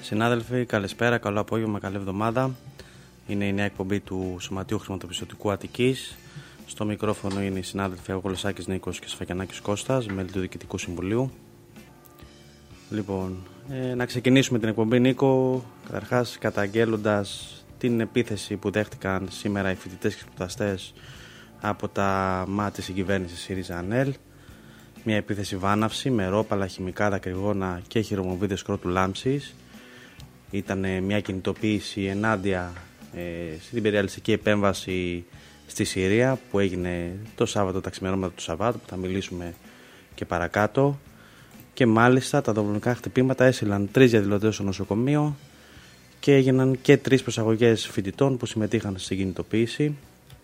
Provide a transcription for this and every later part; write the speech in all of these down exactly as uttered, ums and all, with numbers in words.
Συνάδελφοι, καλησπέρα, καλό απόγευμα, καλή εβδομάδα. Είναι η νέα εκπομπή του Σωματείου Χρηματοπιστωτικού Αττικής. Στο μικρόφωνο είναι οι συνάδελφοι Αγγολοσάκης Νίκος και Σφακιανάκης Κώστας, μέλη του Διοικητικού Συμβουλίου. Λοιπόν, ε, να ξεκινήσουμε την εκπομπή, Νίκο, καταρχάς καταγγέλλοντας την επίθεση που δέχτηκαν σήμερα οι φοιτητές και σπουδαστές από τα ΜΑ της συγκυβέρνησης ΣΥΡΙΖΑ-ΑΝΕΛ. Μια επίθεση βάναυση με ρόπαλα, χημικά, δακρυγόνα και χειρομοβίδες κρότου λάμψης. Ήταν μια κινητοποίηση ενάντια ε, στην υπεριαλιστική επέμβαση στη Συρία που έγινε το Σάββατο, τα ξημερώματα του Σαββάτου, που θα μιλήσουμε και παρακάτω. Και μάλιστα τα δολοφονικά χτυπήματα έσυλαν τρεις διαδηλωτές στο νοσοκομείο και έγιναν και τρεις προσαγωγές φοιτητών που συμμετείχαν στην κινητοποίηση.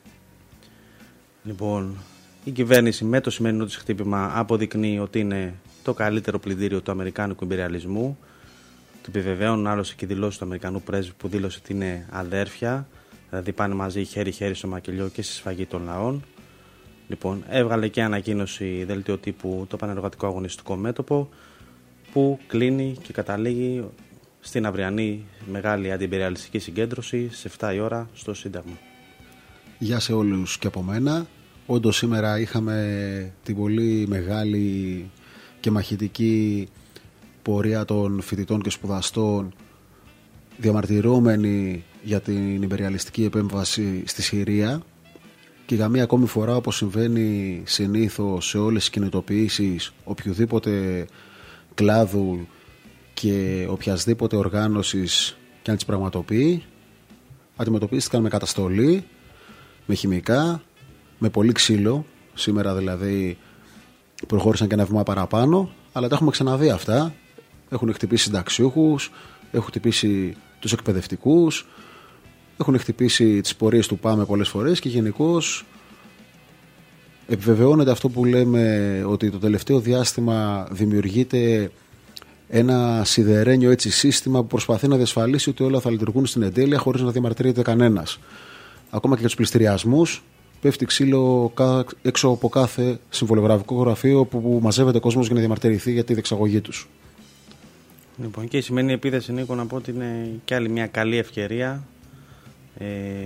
Λοιπόν, η κυβέρνηση με το σημερινό της χτύπημα αποδεικνύει ότι είναι το καλύτερο πλυντήριο του αμερικάνικου ιμπεριαλισμού. Το επιβεβαίωνουν άλλωστε και οι δηλώσεις του Αμερικανού πρέσβη που δήλωσε ότι είναι αδέρφια, δηλαδή πάνε μαζί χέρι-χέρι στο μακελιό και στη σφαγή των λαών. Λοιπόν, έβγαλε και ανακοίνωση δελτίο τύπου το Πανεργατικό Αγωνιστικό Μέτωπο που κλείνει και καταλήγει στην αυριανή μεγάλη αντιυμπεριαλιστική συγκέντρωση στις εφτά η ώρα στο Σύνταγμα. Γεια σε όλους και από μένα. Όντως σήμερα είχαμε την πολύ μεγάλη και μαχητική πορεία των φοιτητών και σπουδαστών διαμαρτυρόμενοι για την ιμπεριαλιστική επέμβαση στη Συρία, και για μία ακόμη φορά, όπως συμβαίνει συνήθως σε όλες τις κινητοποιήσεις οποιοδήποτε κλάδου και οποιασδήποτε οργάνωσης και αν τις πραγματοποιεί, αντιμετωπίστηκαν με καταστολή, με χημικά, με πολύ ξύλο. Σήμερα δηλαδή προχώρησαν και ένα βήμα παραπάνω, αλλά τα έχουμε ξαναδεί αυτά. Έχουν χτυπήσει συνταξιούχους, έχουν χτυπήσει τους εκπαιδευτικούς, έχουν χτυπήσει τις πορείες του ΠΑΜΕ πολλές φορές και γενικώς επιβεβαιώνεται αυτό που λέμε, ότι το τελευταίο διάστημα δημιουργείται ένα σιδερένιο έτσι σύστημα που προσπαθεί να διασφαλίσει ότι όλα θα λειτουργούν στην εντέλεια χωρίς να διαμαρτύρεται κανένας. Ακόμα και για τους πληστηριασμούς πέφτει ξύλο έξω από κάθε συμβολογραφικό γραφείο που μαζεύεται κόσμος για να διαμαρτυρηθεί για τη διεξαγωγή τους. Λοιπόν, και η σημερινή επίθεση, Νίκο, να πω ότι είναι και άλλη μια καλή ευκαιρία ε,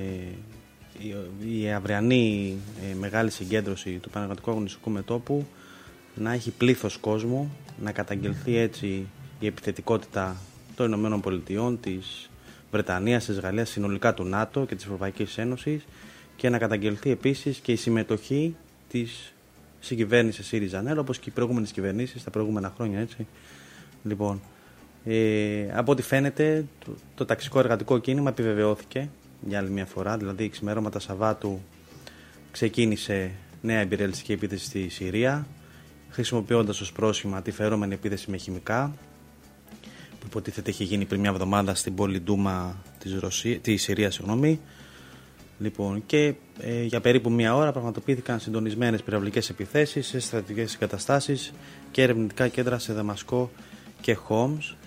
η, η αυριανή ε, μεγάλη συγκέντρωση του Πανεργατικού Αγωνιστικού Μετώπου να έχει πλήθος κόσμου, να καταγγελθεί έτσι η επιθετικότητα των Ηνωμένων Πολιτειών, της Βρετανίας, της Γαλλίας, συνολικά του ΝΑΤΟ και της Ευρωπαϊκής Ένωσης, και να καταγγελθεί επίσης και η συμμετοχή της συγκυβέρνησης ΣΥΡΙΖΑ-ΑΝΕΛ, όπως και οι προηγούμενες κυβερνήσεις τα προηγούμενα χρόνια, έτσι. Λοιπόν, ε, από ό,τι φαίνεται το, το ταξικό εργατικό κίνημα επιβεβαιώθηκε για άλλη μια φορά, δηλαδή ξημερώματα Σαββάτου ξεκίνησε νέα ιμπεριαλιστική επίθεση στη Συρία, χρησιμοποιώντας ως πρόσχημα τη φερόμενη επίθεση με χημικά που υποτίθεται είχε γίνει πριν μια εβδομάδα στην πόλη Ντούμα της, Ρωσία, της Συρίας, συγγνώμη. Λοιπόν, και ε, για περίπου μία ώρα πραγματοποιήθηκαν συντονισμένες πυραυλικές επιθέσεις σε στρατιωτικές εγκαταστάσεις και ερευνητικά κέντρα σε Δαμασκό και Χόμς.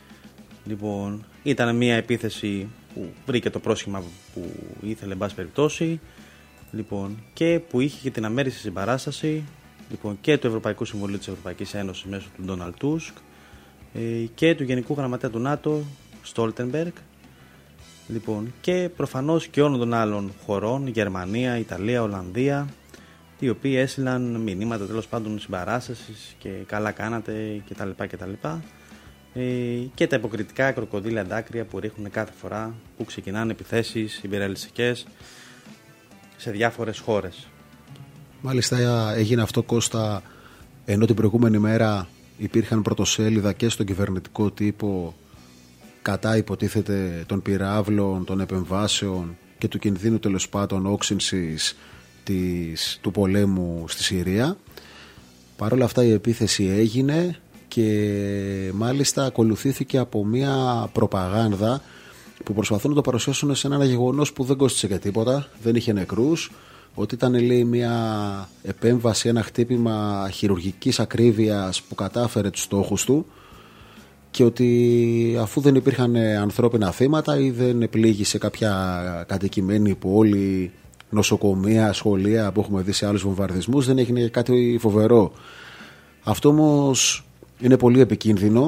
Λοιπόν, ήταν μία επίθεση που βρήκε το πρόσχημα που ήθελε, εν πάση περιπτώσει, λοιπόν, και που είχε και την αμέριστη συμπαράσταση, λοιπόν, και του Ευρωπαϊκού Συμβουλίου της Ευρωπαϊκής Ένωσης μέσω του Ντόναλντ Τούσκ ε, και του Γενικού Γραμματέα του ΝΑΤΟ Στόλτενμπεργκ. Λοιπόν, και προφανώς και όλων των άλλων χωρών, Γερμανία, Ιταλία, Ολλανδία, οι οποίοι έστειλαν μηνύματα τέλος πάντων συμπαράστασης και καλά κάνατε κτλ. κτλ. Ε, και τα υποκριτικά κροκοδίλια δάκρυα που ρίχνουν κάθε φορά που ξεκινάνε επιθέσεις ιμπεριαλιστικές σε διάφορες χώρες. Μάλιστα έγινε αυτό, Κώστα, ενώ την προηγούμενη μέρα υπήρχαν πρωτοσέλιδα και στον κυβερνητικό τύπο κατά, υποτίθεται, των πυράβλων, των επεμβάσεων και του κινδύνου τέλος πάντων όξυνσης της, του πολέμου στη Συρία. Παρ' όλα αυτά η επίθεση έγινε και μάλιστα ακολουθήθηκε από μια προπαγάνδα που προσπαθούν να το παρουσιάσουν σε ένα γεγονός που δεν κόστισε και τίποτα, δεν είχε νεκρούς, ότι ήταν, λέει, μια επέμβαση, ένα χτύπημα χειρουργικής ακρίβειας που κατάφερε τους στόχους του, και ότι αφού δεν υπήρχαν ανθρώπινα θύματα ή δεν πλήγησε κάποια κατοικημένη πόλη, νοσοκομεία, σχολεία που έχουμε δει σε άλλους βομβαρδισμούς, δεν έγινε κάτι φοβερό. Αυτό όμως είναι πολύ επικίνδυνο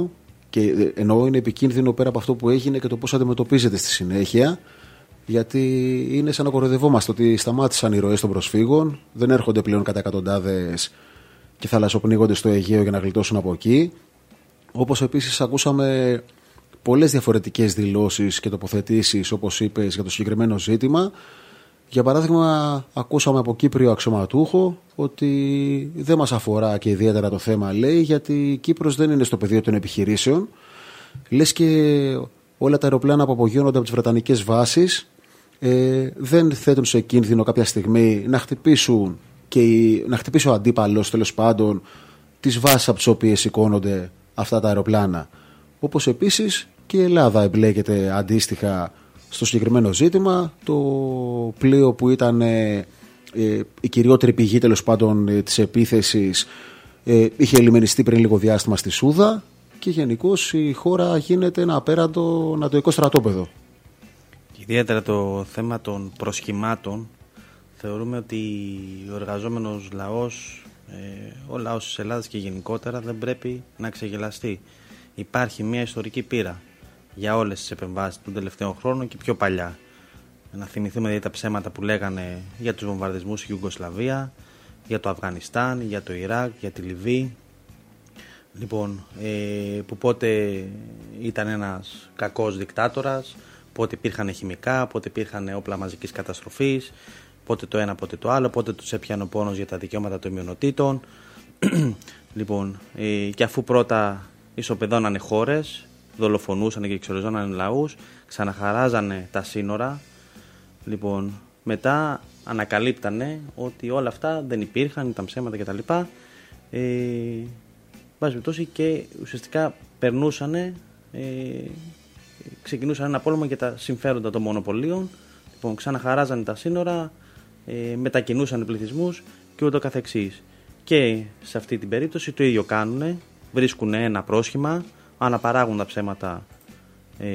Και εννοώ είναι επικίνδυνο πέρα από αυτό που έγινε και το πώς αντιμετωπίζεται στη συνέχεια, γιατί είναι σαν να κοροϊδευόμαστε ότι σταμάτησαν οι ροές των προσφύγων, δεν έρχονται πλέον κατά εκατοντάδες και θαλασσοπνίγονται στο Αιγαίο για να γλιτώσουν από εκεί. Όπως επίσης ακούσαμε πολλές διαφορετικές δηλώσεις και τοποθετήσεις, όπως είπες, για το συγκεκριμένο ζήτημα. Για παράδειγμα, ακούσαμε από Κύπριο αξιωματούχο ότι δεν μας αφορά και ιδιαίτερα το θέμα, λέει, γιατί η Κύπρος δεν είναι στο πεδίο των επιχειρήσεων. Λες και όλα τα αεροπλάνα που απογειώνονται από τις βρετανικές βάσεις ε, δεν θέτουν σε κίνδυνο κάποια στιγμή να χτυπήσουν και η, να χτυπήσει ο αντίπαλος, τέλος πάντων, τις βάσεις από τις οποίες σηκώνονται αυτά τα αεροπλάνα. Όπως επίσης και η Ελλάδα εμπλέκεται αντίστοιχα στο συγκεκριμένο ζήτημα. Το πλοίο που ήταν ε, ε, η κυριότερη πηγή, τέλος πάντων, ε, της επίθεσης ε, είχε λιμενιστεί πριν λίγο διάστημα στη Σούδα και γενικώς η χώρα γίνεται ένα απέραντο νατοϊκό στρατόπεδο. Ιδιαίτερα το θέμα των προσχημάτων, θεωρούμε ότι ο εργαζόμενος λαός, ε, ο λαός της Ελλάδας και γενικότερα δεν πρέπει να ξεγελαστεί. Υπάρχει μια ιστορική πείρα για όλες τις επεμβάσεις των τελευταίων χρόνων και πιο παλιά. Να θυμηθούμε δηλαδή τα ψέματα που λέγανε για τους βομβαρδισμούς στη Ιουγκοσλαβία, για το Αφγανιστάν, για το Ιράκ, για τη Λιβύη. Λοιπόν, ε, που πότε ήταν ένας κακός δικτάτορας, πότε υπήρχαν χημικά, πότε υπήρχαν όπλα μαζικής καταστροφής, πότε το ένα, πότε το άλλο, πότε τους έπιανε ο πόνος για τα δικαιώματα των μειονοτήτων. Λοιπόν, ε, και αφού πρώτα ισοπεδώνανε χώρες, δολοφονούσαν και εξοριζόναν λαούς, ξαναχαράζανε τα σύνορα. Λοιπόν, μετά ανακαλύπτανε ότι όλα αυτά δεν υπήρχαν, ήταν ψέματα κτλ. Ε, και ουσιαστικά περνούσανε, ε, ξεκινούσαν ένα πόλεμο για τα συμφέροντα των μονοπωλίων. Λοιπόν, ξαναχαράζανε τα σύνορα, ε, μετακινούσαν πληθυσμούς και ούτω καθεξής. Και σε αυτή την περίπτωση το ίδιο κάνουνε, βρίσκουν ένα πρόσχημα, αναπαράγουν τα ψέματα ε,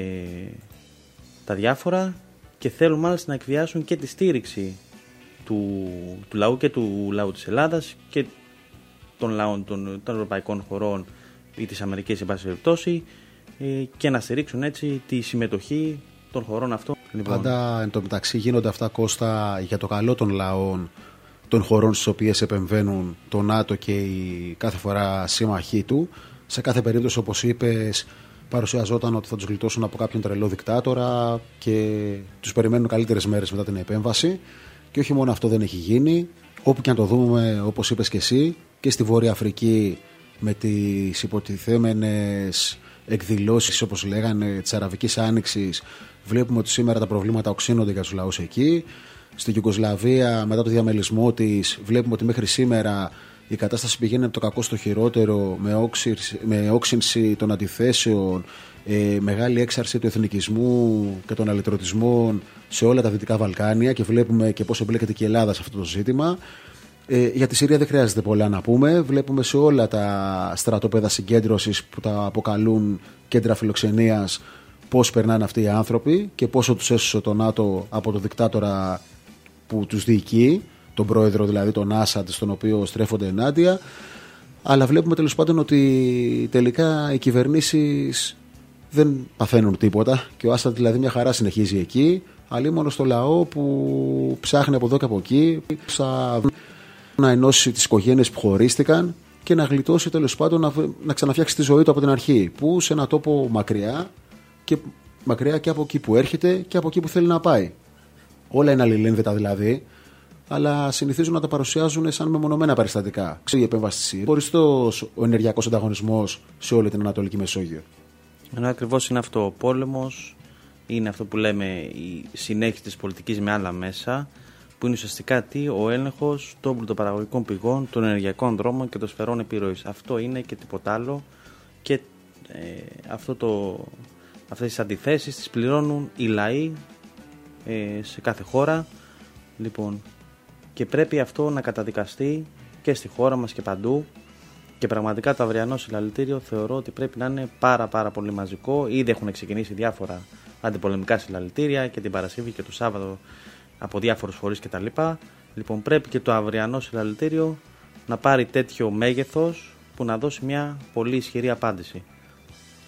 τα διάφορα και θέλουν μάλιστα να εκβιάσουν και τη στήριξη του, του λαού και του λαού της Ελλάδας και των λαών των, των ευρωπαϊκών χωρών ή της Αμερικής, εν πάση περιπτώσει, ε, και να στηρίξουν έτσι τη συμμετοχή των χωρών αυτών. Λοιπόν. Πάντα εν τω μεταξύ γίνονται αυτά, Κώστα, για το καλό των λαών των χωρών στις οποίες επεμβαίνουν το ΝΑΤΟ και η κάθε φορά σύμμαχοί του. Σε κάθε περίπτωση, όπως είπες, παρουσιαζόταν ότι θα τους γλιτώσουν από κάποιον τρελό δικτάτορα και τους περιμένουν καλύτερες μέρες μετά την επέμβαση. Και όχι μόνο αυτό δεν έχει γίνει. Όπου και αν το δούμε, όπως είπες και εσύ, και στη Βόρεια Αφρική με τις υποτιθέμενες εκδηλώσεις, όπως λέγανε, της Αραβικής Άνοιξης, βλέπουμε ότι σήμερα τα προβλήματα οξύνονται για τους λαούς εκεί. Στη Ιουγκοσλαβία, μετά το διαμελισμό της, βλέπουμε ότι μέχρι σήμερα η κατάσταση πηγαίνει από το κακό στο χειρότερο, με, όξυνση, με όξυνση των αντιθέσεων, ε, μεγάλη έξαρση του εθνικισμού και των αλυτρωτισμών σε όλα τα Δυτικά Βαλκάνια, και βλέπουμε και πώς εμπλέκεται και η Ελλάδα σε αυτό το ζήτημα. Ε, για τη Συρία δεν χρειάζεται πολλά να πούμε. Βλέπουμε σε όλα τα στρατόπεδα συγκέντρωσης που τα αποκαλούν κέντρα φιλοξενίας πώς περνάνε αυτοί οι άνθρωποι και πόσο τους έσωσε το ΝΑΤΟ από το δικτάτορα που τους διοικεί, τον πρόεδρο δηλαδή, τον Άσαντ, στον οποίο στρέφονται ενάντια. Αλλά βλέπουμε τέλος πάντων ότι τελικά οι κυβερνήσεις δεν παθαίνουν τίποτα και ο Άσαντ δηλαδή μια χαρά συνεχίζει εκεί, αλλή μόνο στο λαό που ψάχνει από εδώ και από εκεί να ενώσει τις οικογένειες που χωρίστηκαν και να γλιτώσει τέλος πάντων να, να ξαναφτιάξει τη ζωή του από την αρχή, που σε ένα τόπο μακριά και μακριά και από εκεί που έρχεται και από εκεί που θέλει να πάει. Όλα είναι αλληλένδετα δηλαδή, αλλά συνηθίζουν να τα παρουσιάζουν σαν μεμονωμένα περιστατικά. Ξέρει η επέμβαση στη Συρία, χωριστός ο ενεργειακός ανταγωνισμός σε όλη την Ανατολική Μεσόγειο. Ενώ ακριβώς είναι αυτό ο πόλεμος, είναι αυτό που λέμε η συνέχιση της πολιτικής με άλλα μέσα, που είναι ουσιαστικά τι, ο έλεγχος των πλουτοπαραγωγικών πηγών, των ενεργειακών δρόμων και των σφαιρών επιρροής. Αυτό είναι και τίποτα άλλο, και ε, αυτό το, αυτές τις αντιθέσεις τις πληρώνουν οι λαοί ε, σε κάθε χώρα. Λοιπόν, και πρέπει αυτό να καταδικαστεί και στη χώρα μας και παντού, και πραγματικά το αυριανό συλλαλητήριο θεωρώ ότι πρέπει να είναι πάρα πάρα πολύ μαζικό. Ήδη έχουν ξεκινήσει διάφορα αντιπολεμικά συλλαλητήρια και την Παρασκευή και το Σάββατο από διάφορους φορείς κτλ. Λοιπόν, πρέπει και το αυριανό συλλαλητήριο να πάρει τέτοιο μέγεθος που να δώσει μια πολύ ισχυρή απάντηση.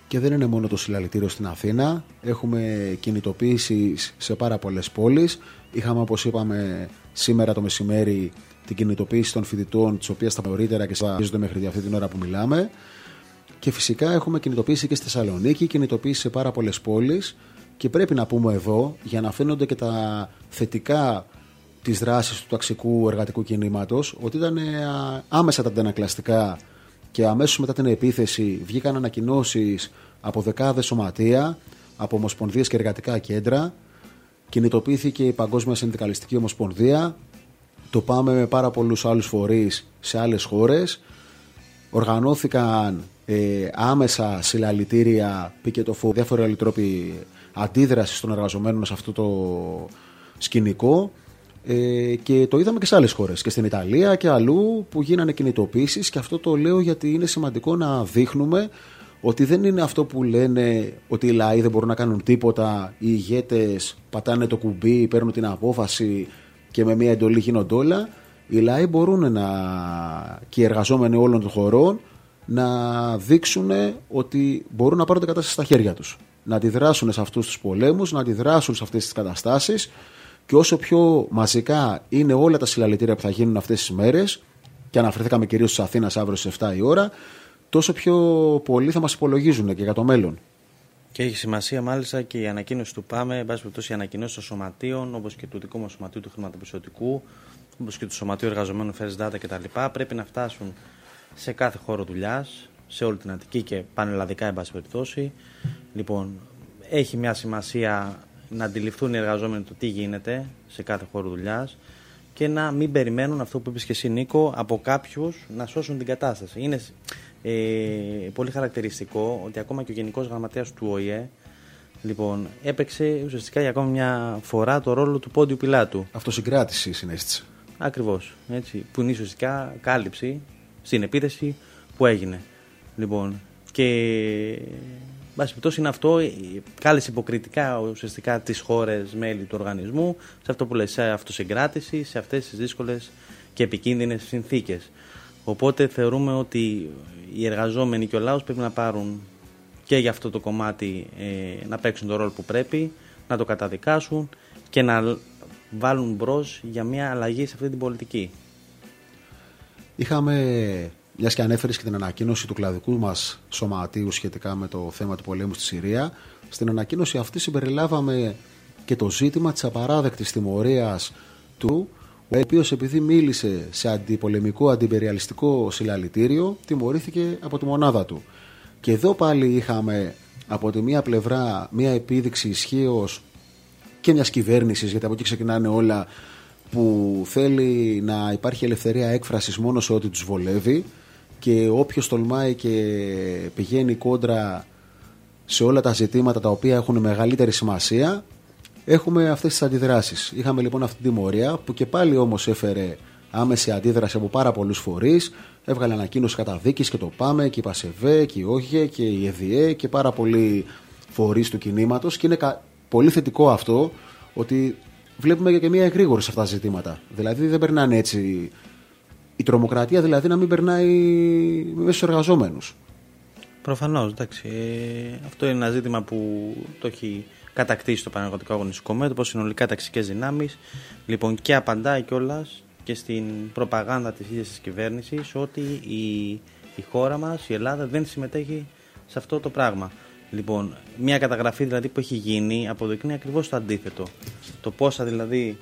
Και δεν είναι μόνο το συλλαλητήριο στην Αθήνα. Έχουμε κινητοποίηση σε πάρα πολλές πόλεις. Είχαμε, όπως είπαμε, σήμερα το μεσημέρι την κινητοποίηση των φοιτητών, τις οποίες τα νωρίτερα και συνεχίζονται μέχρι αυτή την ώρα που μιλάμε. Και φυσικά έχουμε κινητοποίηση και στη Θεσσαλονίκη, κινητοποίηση σε πάρα πολλές πόλεις. Και πρέπει να πούμε εδώ, για να φαίνονται και τα θετικά της δράσης του ταξικού εργατικού κινήματος, ότι ήταν άμεσα τα αντανακλαστικά και αμέσως μετά την επίθεση βγήκαν ανακοινώσεις από δεκάδες σωματεία, από ομοσπονδίες και εργατικά κέντρα. Κινητοποιήθηκε η Παγκόσμια Συνδικαλιστική Ομοσπονδία. Το πάμε με πάρα πολλούς άλλους φορείς σε άλλες χώρες. Οργανώθηκαν ε, άμεσα συλλαλητήρια, πικετοφόροι, διάφοροι άλλοι τρόποι αντίδρασης των εργαζομένων σε αυτό το σκηνικό. Ε, και το είδαμε και σε άλλες χώρες, και στην Ιταλία και αλλού που γίνανε κινητοποίησεις. Και αυτό το λέω γιατί είναι σημαντικό να δείχνουμε ότι δεν είναι αυτό που λένε ότι οι λαοί δεν μπορούν να κάνουν τίποτα, οι ηγέτες πατάνε το κουμπί, παίρνουν την απόφαση και με μια εντολή γίνονται όλα. Οι λαοί μπορούν να, και οι εργαζόμενοι όλων των χωρών, να δείξουν ότι μπορούν να πάρουν την κατάσταση στα χέρια τους, να αντιδράσουν σε αυτούς τους πολέμους, να αντιδράσουν σε αυτές τις καταστάσεις. Και όσο πιο μαζικά είναι όλα τα συλλαλητήρια που θα γίνουν αυτές τις μέρες, και αναφερθήκαμε κυρίως στις Αθήνας αύριο στις εφτά η ώρα, τόσο πιο πολλοί θα μας υπολογίζουν και για το μέλλον. Και έχει σημασία μάλιστα και η ανακοίνωση του ΠΑΜΕ, εν πάση περιπτώσει οι ανακοινώσεις των σωματείων, όπως και του δικού μας σωματείου του χρηματοπιστωτικού, όπως και του Σωματείου Εργαζομένων First Data κτλ., πρέπει να φτάσουν σε κάθε χώρο δουλειάς, σε όλη την Αττική και πανελλαδικά, εν πάση περιπτώσει. Λοιπόν, έχει μια σημασία να αντιληφθούν οι εργαζόμενοι το τι γίνεται σε κάθε χώρο δουλειάς και να μην περιμένουν αυτό που είπες και εσύ, Νίκο, από κάποιους να σώσουν την κατάσταση. Είναι ε, πολύ χαρακτηριστικό ότι ακόμα και ο Γενικός Γραμματέας του Ο Η Ε, λοιπόν, έπαιξε ουσιαστικά για ακόμα μια φορά το ρόλο του Πόντιου Πιλάτου. Αυτοσυγκράτηση συνέστησε. Ακριβώς, έτσι, που είναι ουσιαστικά κάλυψη στην επίθεση που έγινε. Λοιπόν, και βάση περιπτώσει είναι αυτό, κάλεσε υποκριτικά ουσιαστικά τις χώρες μέλη του οργανισμού σε αυτό που λέει, σε αυτοσυγκράτηση, σε αυτές τις δύσκολες και επικίνδυνες συνθήκες. Οπότε θεωρούμε ότι οι εργαζόμενοι και ο λαός πρέπει να πάρουν και για αυτό το κομμάτι, ε, να παίξουν τον ρόλο που πρέπει, να το καταδικάσουν και να βάλουν μπρος για μια αλλαγή σε αυτή την πολιτική. Είχαμε, μιας και ανέφερες και την ανακοίνωση του κλαδικού μας σωματείου σχετικά με το θέμα του πολέμου στη Συρία, στην ανακοίνωση αυτή συμπεριλάβαμε και το ζήτημα της απαράδεκτης τιμωρίας του, ο οποίος επειδή μίλησε σε αντιπολεμικό, αντιπεριαλιστικό συλλαλητήριο, τιμωρήθηκε από τη μονάδα του. Και εδώ πάλι είχαμε από τη μία πλευρά μία επίδειξη ισχύως και μιας κυβέρνησης, γιατί από εκεί ξεκινάνε όλα, που θέλει να υπάρχει ελευθερία έκφρασης μόνο σε ό,τι τους βολεύει, και όποιος τολμάει και πηγαίνει κόντρα σε όλα τα ζητήματα τα οποία έχουν μεγαλύτερη σημασία, έχουμε αυτές τις αντιδράσεις. Είχαμε λοιπόν αυτή την τιμωρία που και πάλι όμως έφερε άμεση αντίδραση από πάρα πολλούς φορείς. Έβγαλε ανακοίνωση καταδίκης και το ΠΑΜΕ και η ΠΑΣΕΒΕ και η ΟΓΕ και η ΕΔΙΕ και πάρα πολλοί φορείς του κινήματος, και είναι πολύ θετικό αυτό, ότι βλέπουμε και μια εγρήγορη σε αυτά τα ζητήματα. Δηλαδή δεν περνάνε έτσι. Η τρομοκρατία δηλαδή να μην περνάει μέσα στους εργαζόμενους. Προφανώς, εντάξει. Ε, αυτό είναι ένα ζήτημα που το έχει κατακτήσει το Πανεργατικό Αγωνιστικό Μέτωπο, συνολικά ταξικές δυνάμεις. Λοιπόν, και απαντάει κιόλας και στην προπαγάνδα της ίδιας της κυβέρνησης ότι η, η χώρα μας, η Ελλάδα, δεν συμμετέχει σε αυτό το πράγμα. Λοιπόν, μια καταγραφή δηλαδή που έχει γίνει αποδεικνύει ακριβώς το αντίθετο. Το πόσα δηλαδή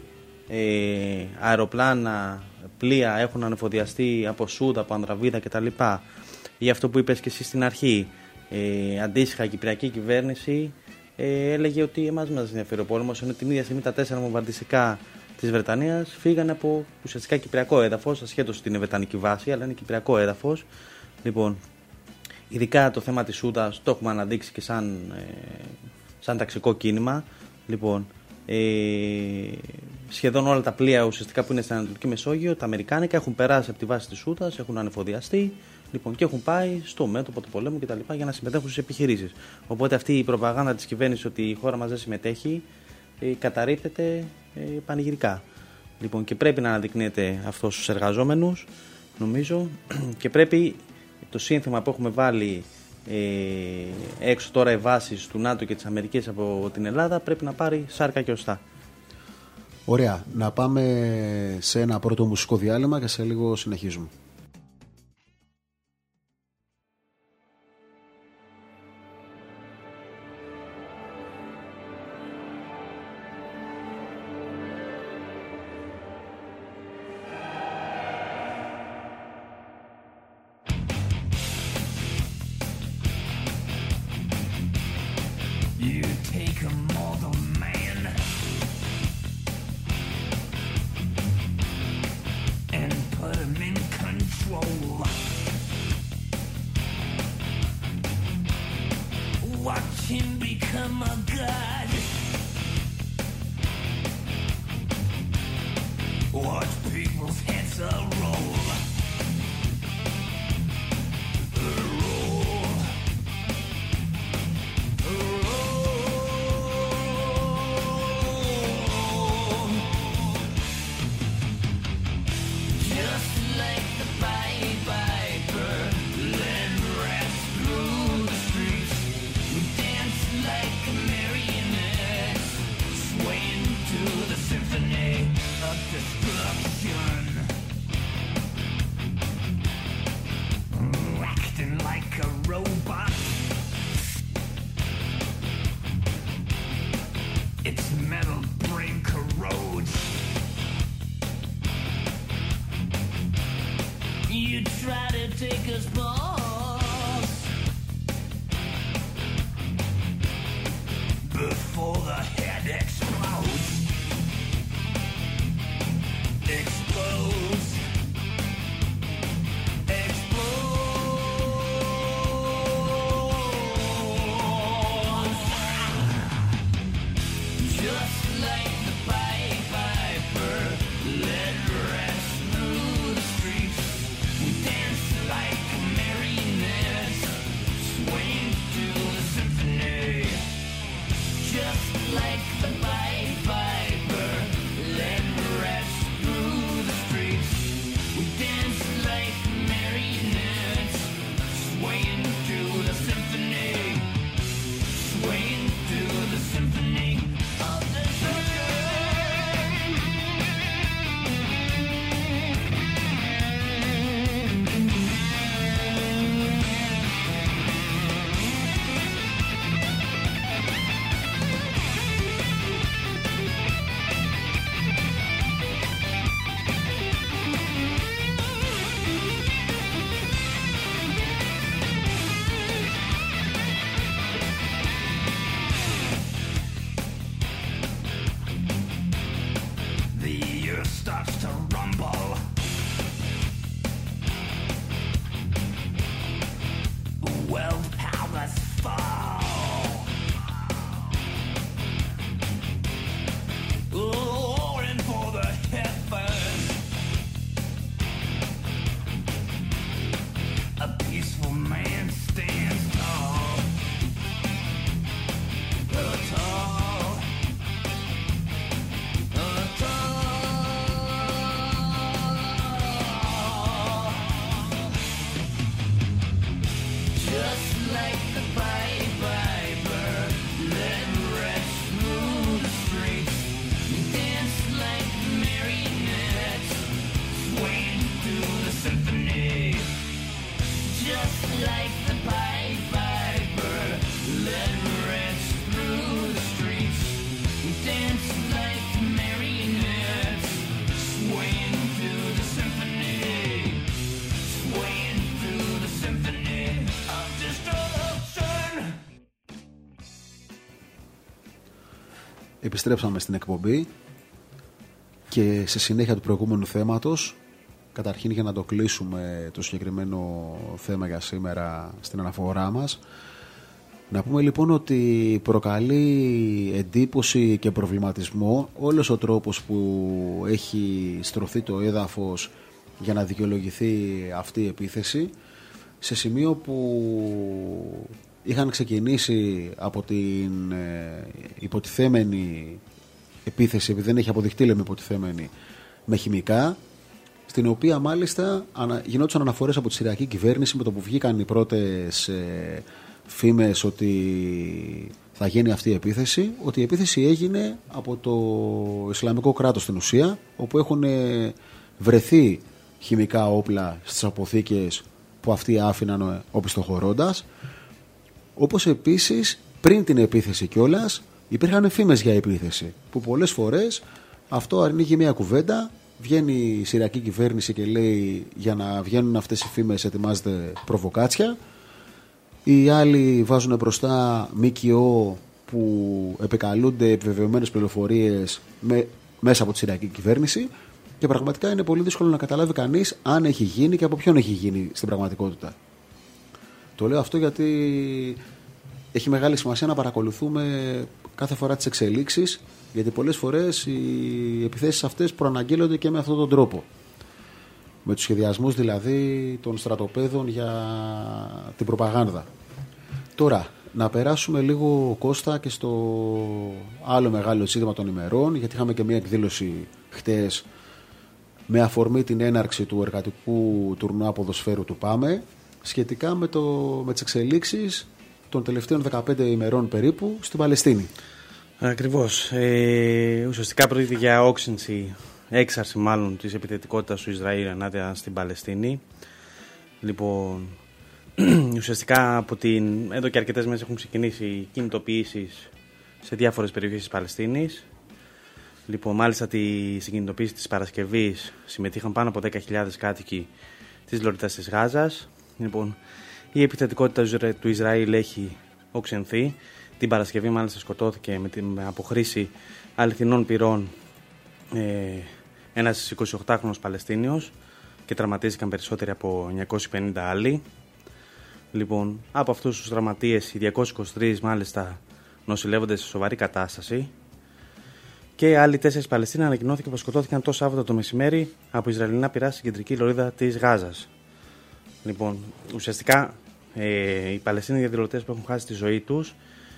ε, αεροπλάνα, πλοία έχουν ανεφοδιαστεί από Σούδα, από Ανδραβίδα κτλ. Ή αυτό που είπες και εσύ στην αρχή, ε, αντίστοιχα η κυπριακή κυβέρνηση ε, έλεγε ότι εμάς μας ενδιαφέρει ο πόλεμος, ενώ την ίδια στιγμή τα τέσσερα βομβαρδιστικά της Βρετανίας φύγανε από ουσιαστικά κυπριακό έδαφος, ασχέτως ότι είναι βρετανική βάση, αλλά είναι κυπριακό έδαφος. Λοιπόν, ειδικά το θέμα της Σούδας το έχουμε αναδείξει και σαν, ε, σαν ταξικό κίνημα. Λοιπόν, ε, σχεδόν όλα τα πλοία ουσιαστικά που είναι στην Ανατολική Μεσόγειο, τα αμερικάνικα, έχουν περάσει από τη βάση της Σούδας, έχουν ανεφοδιαστεί, λοιπόν, και έχουν πάει στο μέτωπο του πολέμου κτλ. Για να συμμετέχουν στις επιχειρήσεις. Οπότε αυτή η προπαγάνδα της κυβέρνησης ότι η χώρα μας δεν συμμετέχει ε, καταρρίπτεται ε, πανηγυρικά. Λοιπόν, και πρέπει να αναδεικνύεται αυτό στους εργαζόμενους, νομίζω, και πρέπει το σύνθημα που έχουμε βάλει ε, έξω τώρα οι βάσεις του ΝΑΤΟ και της Αμερικής από την Ελλάδα, πρέπει να πάρει σάρκα και οστά. Ωραία. Να πάμε σε ένα πρώτο μουσικό διάλειμμα και σε λίγο συνεχίζουμε. Επιστρέψαμε στην εκπομπή και σε συνέχεια του προηγούμενου θέματος, καταρχήν για να το κλείσουμε το συγκεκριμένο θέμα για σήμερα στην αναφορά μας, να πούμε λοιπόν ότι προκαλεί εντύπωση και προβληματισμό όλος ο τρόπος που έχει στρωθεί το έδαφος για να δικαιολογηθεί αυτή η επίθεση, σε σημείο που είχαν ξεκινήσει από την ε, υποτιθέμενη επίθεση, επειδή δεν έχει αποδειχτεί λέμε υποτιθέμενη, με χημικά, στην οποία μάλιστα γινόντουσαν αναφορές από τη Συριακή κυβέρνηση με το που βγήκαν οι πρώτες ε, φήμες ότι θα γίνει αυτή η επίθεση, ότι η επίθεση έγινε από το Ισλαμικό κράτος στην ουσία, όπου έχουν βρεθεί χημικά όπλα στις αποθήκες που αυτοί άφηναν οπισθοχωρώντας. Όπως επίσης πριν την επίθεση κιόλας υπήρχαν φήμες για επίθεση, που πολλές φορές αυτό ανοίγει μια κουβέντα, βγαίνει η Συριακή κυβέρνηση και λέει για να βγαίνουν αυτές οι φήμες ετοιμάζεται προβοκάτσια. Οι άλλοι βάζουν μπροστά ΜΚΟ που επικαλούνται επιβεβαιωμένες πληροφορίες με, μέσα από τη Συριακή κυβέρνηση, και πραγματικά είναι πολύ δύσκολο να καταλάβει κανείς αν έχει γίνει και από ποιον έχει γίνει στην πραγματικότητα. Το λέω αυτό γιατί έχει μεγάλη σημασία να παρακολουθούμε κάθε φορά τις εξελίξεις, γιατί πολλές φορές οι επιθέσεις αυτές προαναγγέλλονται και με αυτόν τον τρόπο. Με τους σχεδιασμούς δηλαδή των στρατοπέδων για την προπαγάνδα. Τώρα, να περάσουμε λίγο, Κώστα, και στο άλλο μεγάλο ζήτημα των ημερών, γιατί είχαμε και μια εκδήλωση χτες με αφορμή την έναρξη του εργατικού τουρνουά ποδοσφαίρου του ΠΑΜΕ, σχετικά με, το, με τις εξελίξεις των τελευταίων δεκαπέντε ημερών περίπου στην Παλαιστίνη. Ακριβώς. Ε, ουσιαστικά πρόκειται για όξυνση, έξαρση μάλλον της επιθετικότητας του Ισραήλ ενάντια στην Παλαιστίνη. Λοιπόν, ουσιαστικά από την, εδώ και αρκετές μέρες έχουν ξεκινήσει κινητοποιήσεις σε διάφορες περιοχές της Παλαιστίνης. Λοιπόν, μάλιστα τη συγκινητοποίηση της Παρασκευής συμμετείχαν πάνω από δέκα χιλιάδες κάτοικοι της λωρίδας της Γάζας. Λοιπόν, η επιθετικότητα του Ισραήλ έχει οξυνθεί. Την Παρασκευή μάλιστα σκοτώθηκε με την αποχρήση αληθινών πυρών ε, ένας εικοσιοκτάχρονος Παλαιστίνιος και τραυματίστηκαν περισσότεροι από εννιακόσιοι πενήντα άλλοι. Λοιπόν, από αυτούς τους τραυματίες οι διακόσιοι είκοσι τρεις μάλιστα νοσηλεύονται σε σοβαρή κατάσταση και άλλοι τέσσερις Παλαιστίνοι ανακοινώθηκε πως σκοτώθηκαν το Σάββατο το μεσημέρι από Ισραηλινά πυρά στην κεντρική λωρίδα της Γάζας. Λοιπόν, ουσιαστικά ε, οι Παλαιστίνοι διαδηλωτές που έχουν χάσει τη ζωή τους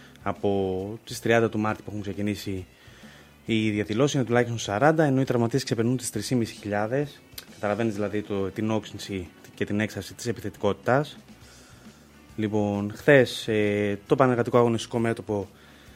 από τις τριάντα του Μάρτη που έχουν ξεκινήσει οι διαδηλώσεις είναι τουλάχιστον σαράντα, ενώ οι τραυματίες ξεπερνούν τις τρεις χιλιάδες πεντακόσιους. Καταλαβαίνεις δηλαδή το, την όξυνση και την έξαρση της επιθετικότητας. Λοιπόν, χθες ε, το Πανεργατικό Αγωνιστικό Μέτωπο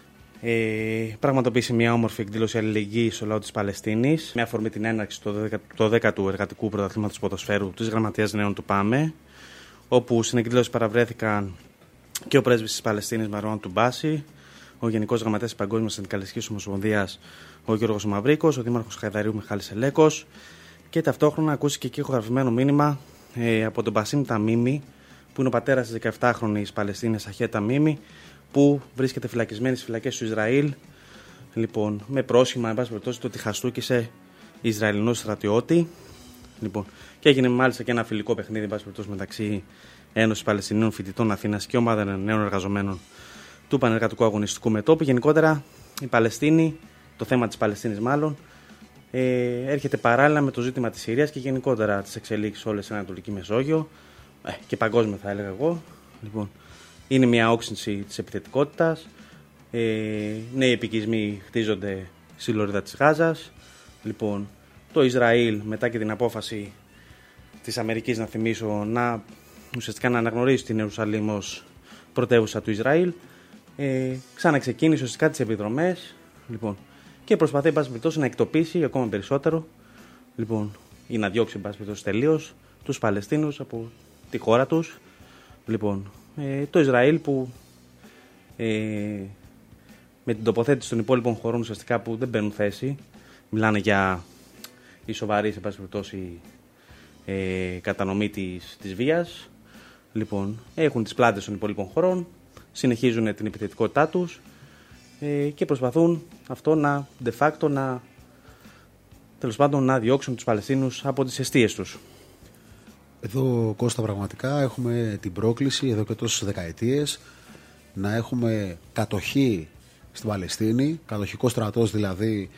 ε, πραγματοποίησε μια όμορφη εκδήλωση αλληλεγγύης στο λαό της Παλαιστίνης με αφορμή την έναρξη το δέκατου Εργατικού Πρωταθλήματος Ποδοσφαίρου της Γραμματείας Νέων του ΠΑΜΕ, όπου στην εκδήλωση παραβρέθηκαν και ο πρέσβης της Παλαιστίνης Μαρουάν Τουμπάση, ο Γενικός Γραμματέας της Παγκόσμιας Συνδικαλιστικής Ομοσπονδίας ο Γιώργος Μαυρίκος, ο Δήμαρχος Χαϊδαρίου Μιχάλης Ελέκος, και ταυτόχρονα ακούστηκε και ηχογραφημένο μήνυμα ε, από τον Μπασίμ Ταμίμη, που είναι ο πατέρας της δεκαεπτάχρονης Παλαιστίνης Αχέ Ταμίμη, που βρίσκεται φυλακισμένη στις φυλακές του Ισραήλ, λοιπόν, με πρόσχημα, εν πάση περιπτώσει, το ότι χαστούκησε Ισραηλινό στρατιώτη. Λοιπόν, και έγινε μάλιστα και ένα φιλικό παιχνίδι, εν πάση περιπτώσει, μεταξύ Ένωσης Παλαιστινίων Φοιτητών Αθήνας και Ομάδα Νέων Εργαζομένων του Πανεργατικού Αγωνιστικού Μετώπου. Γενικότερα, η Παλαιστίνη, το θέμα της Παλαιστίνης μάλλον, ε, έρχεται παράλληλα με το ζήτημα της Συρίας και γενικότερα τις εξελίξεις όλες στην Ανατολική Μεσόγειο ε, και παγκόσμια, θα έλεγα εγώ. Λοιπόν, είναι μια όξυνση της επιθετικότητας. Ε, νέοι επικισμοί χτίζονται στη λωρίδα της Γάζας. Λοιπόν, το Ισραήλ, μετά και την απόφαση της Αμερικής, να θυμίσω, να ουσιαστικά να αναγνωρίσει την Ιερουσαλήμ ως πρωτεύουσα του Ισραήλ, ε, ξαναξεκίνησε ουσιαστικά τις επιδρομές, λοιπόν, και προσπαθεί, εν πάση περιπτώσει, να εκτοπίσει ακόμα περισσότερο, λοιπόν, ή να διώξει, εν πάση περιπτώσει, τελείως τους Παλαιστίνους από τη χώρα τους. Λοιπόν, ε, το Ισραήλ που ε, με την τοποθέτηση των υπόλοιπων χωρών ουσιαστικά που δεν μπαίνουν θέση, μιλάνε για η σοβαρή, σε πάση περιπτώσει, ε, κατανομή της, της βίας. Λοιπόν, έχουν τις πλάτες των υπόλοιπων χωρών, συνεχίζουν την επιθετικότητά τους ε, και προσπαθούν αυτό να de facto να, τέλος πάντων, να διώξουν τους Παλαιστίνους από τις εστίες τους. Εδώ, Κώστα, πραγματικά έχουμε την πρόκληση εδώ και τόσες δεκαετίες να έχουμε κατοχή στην Παλαιστίνη, κατοχικό στρατός δηλαδή,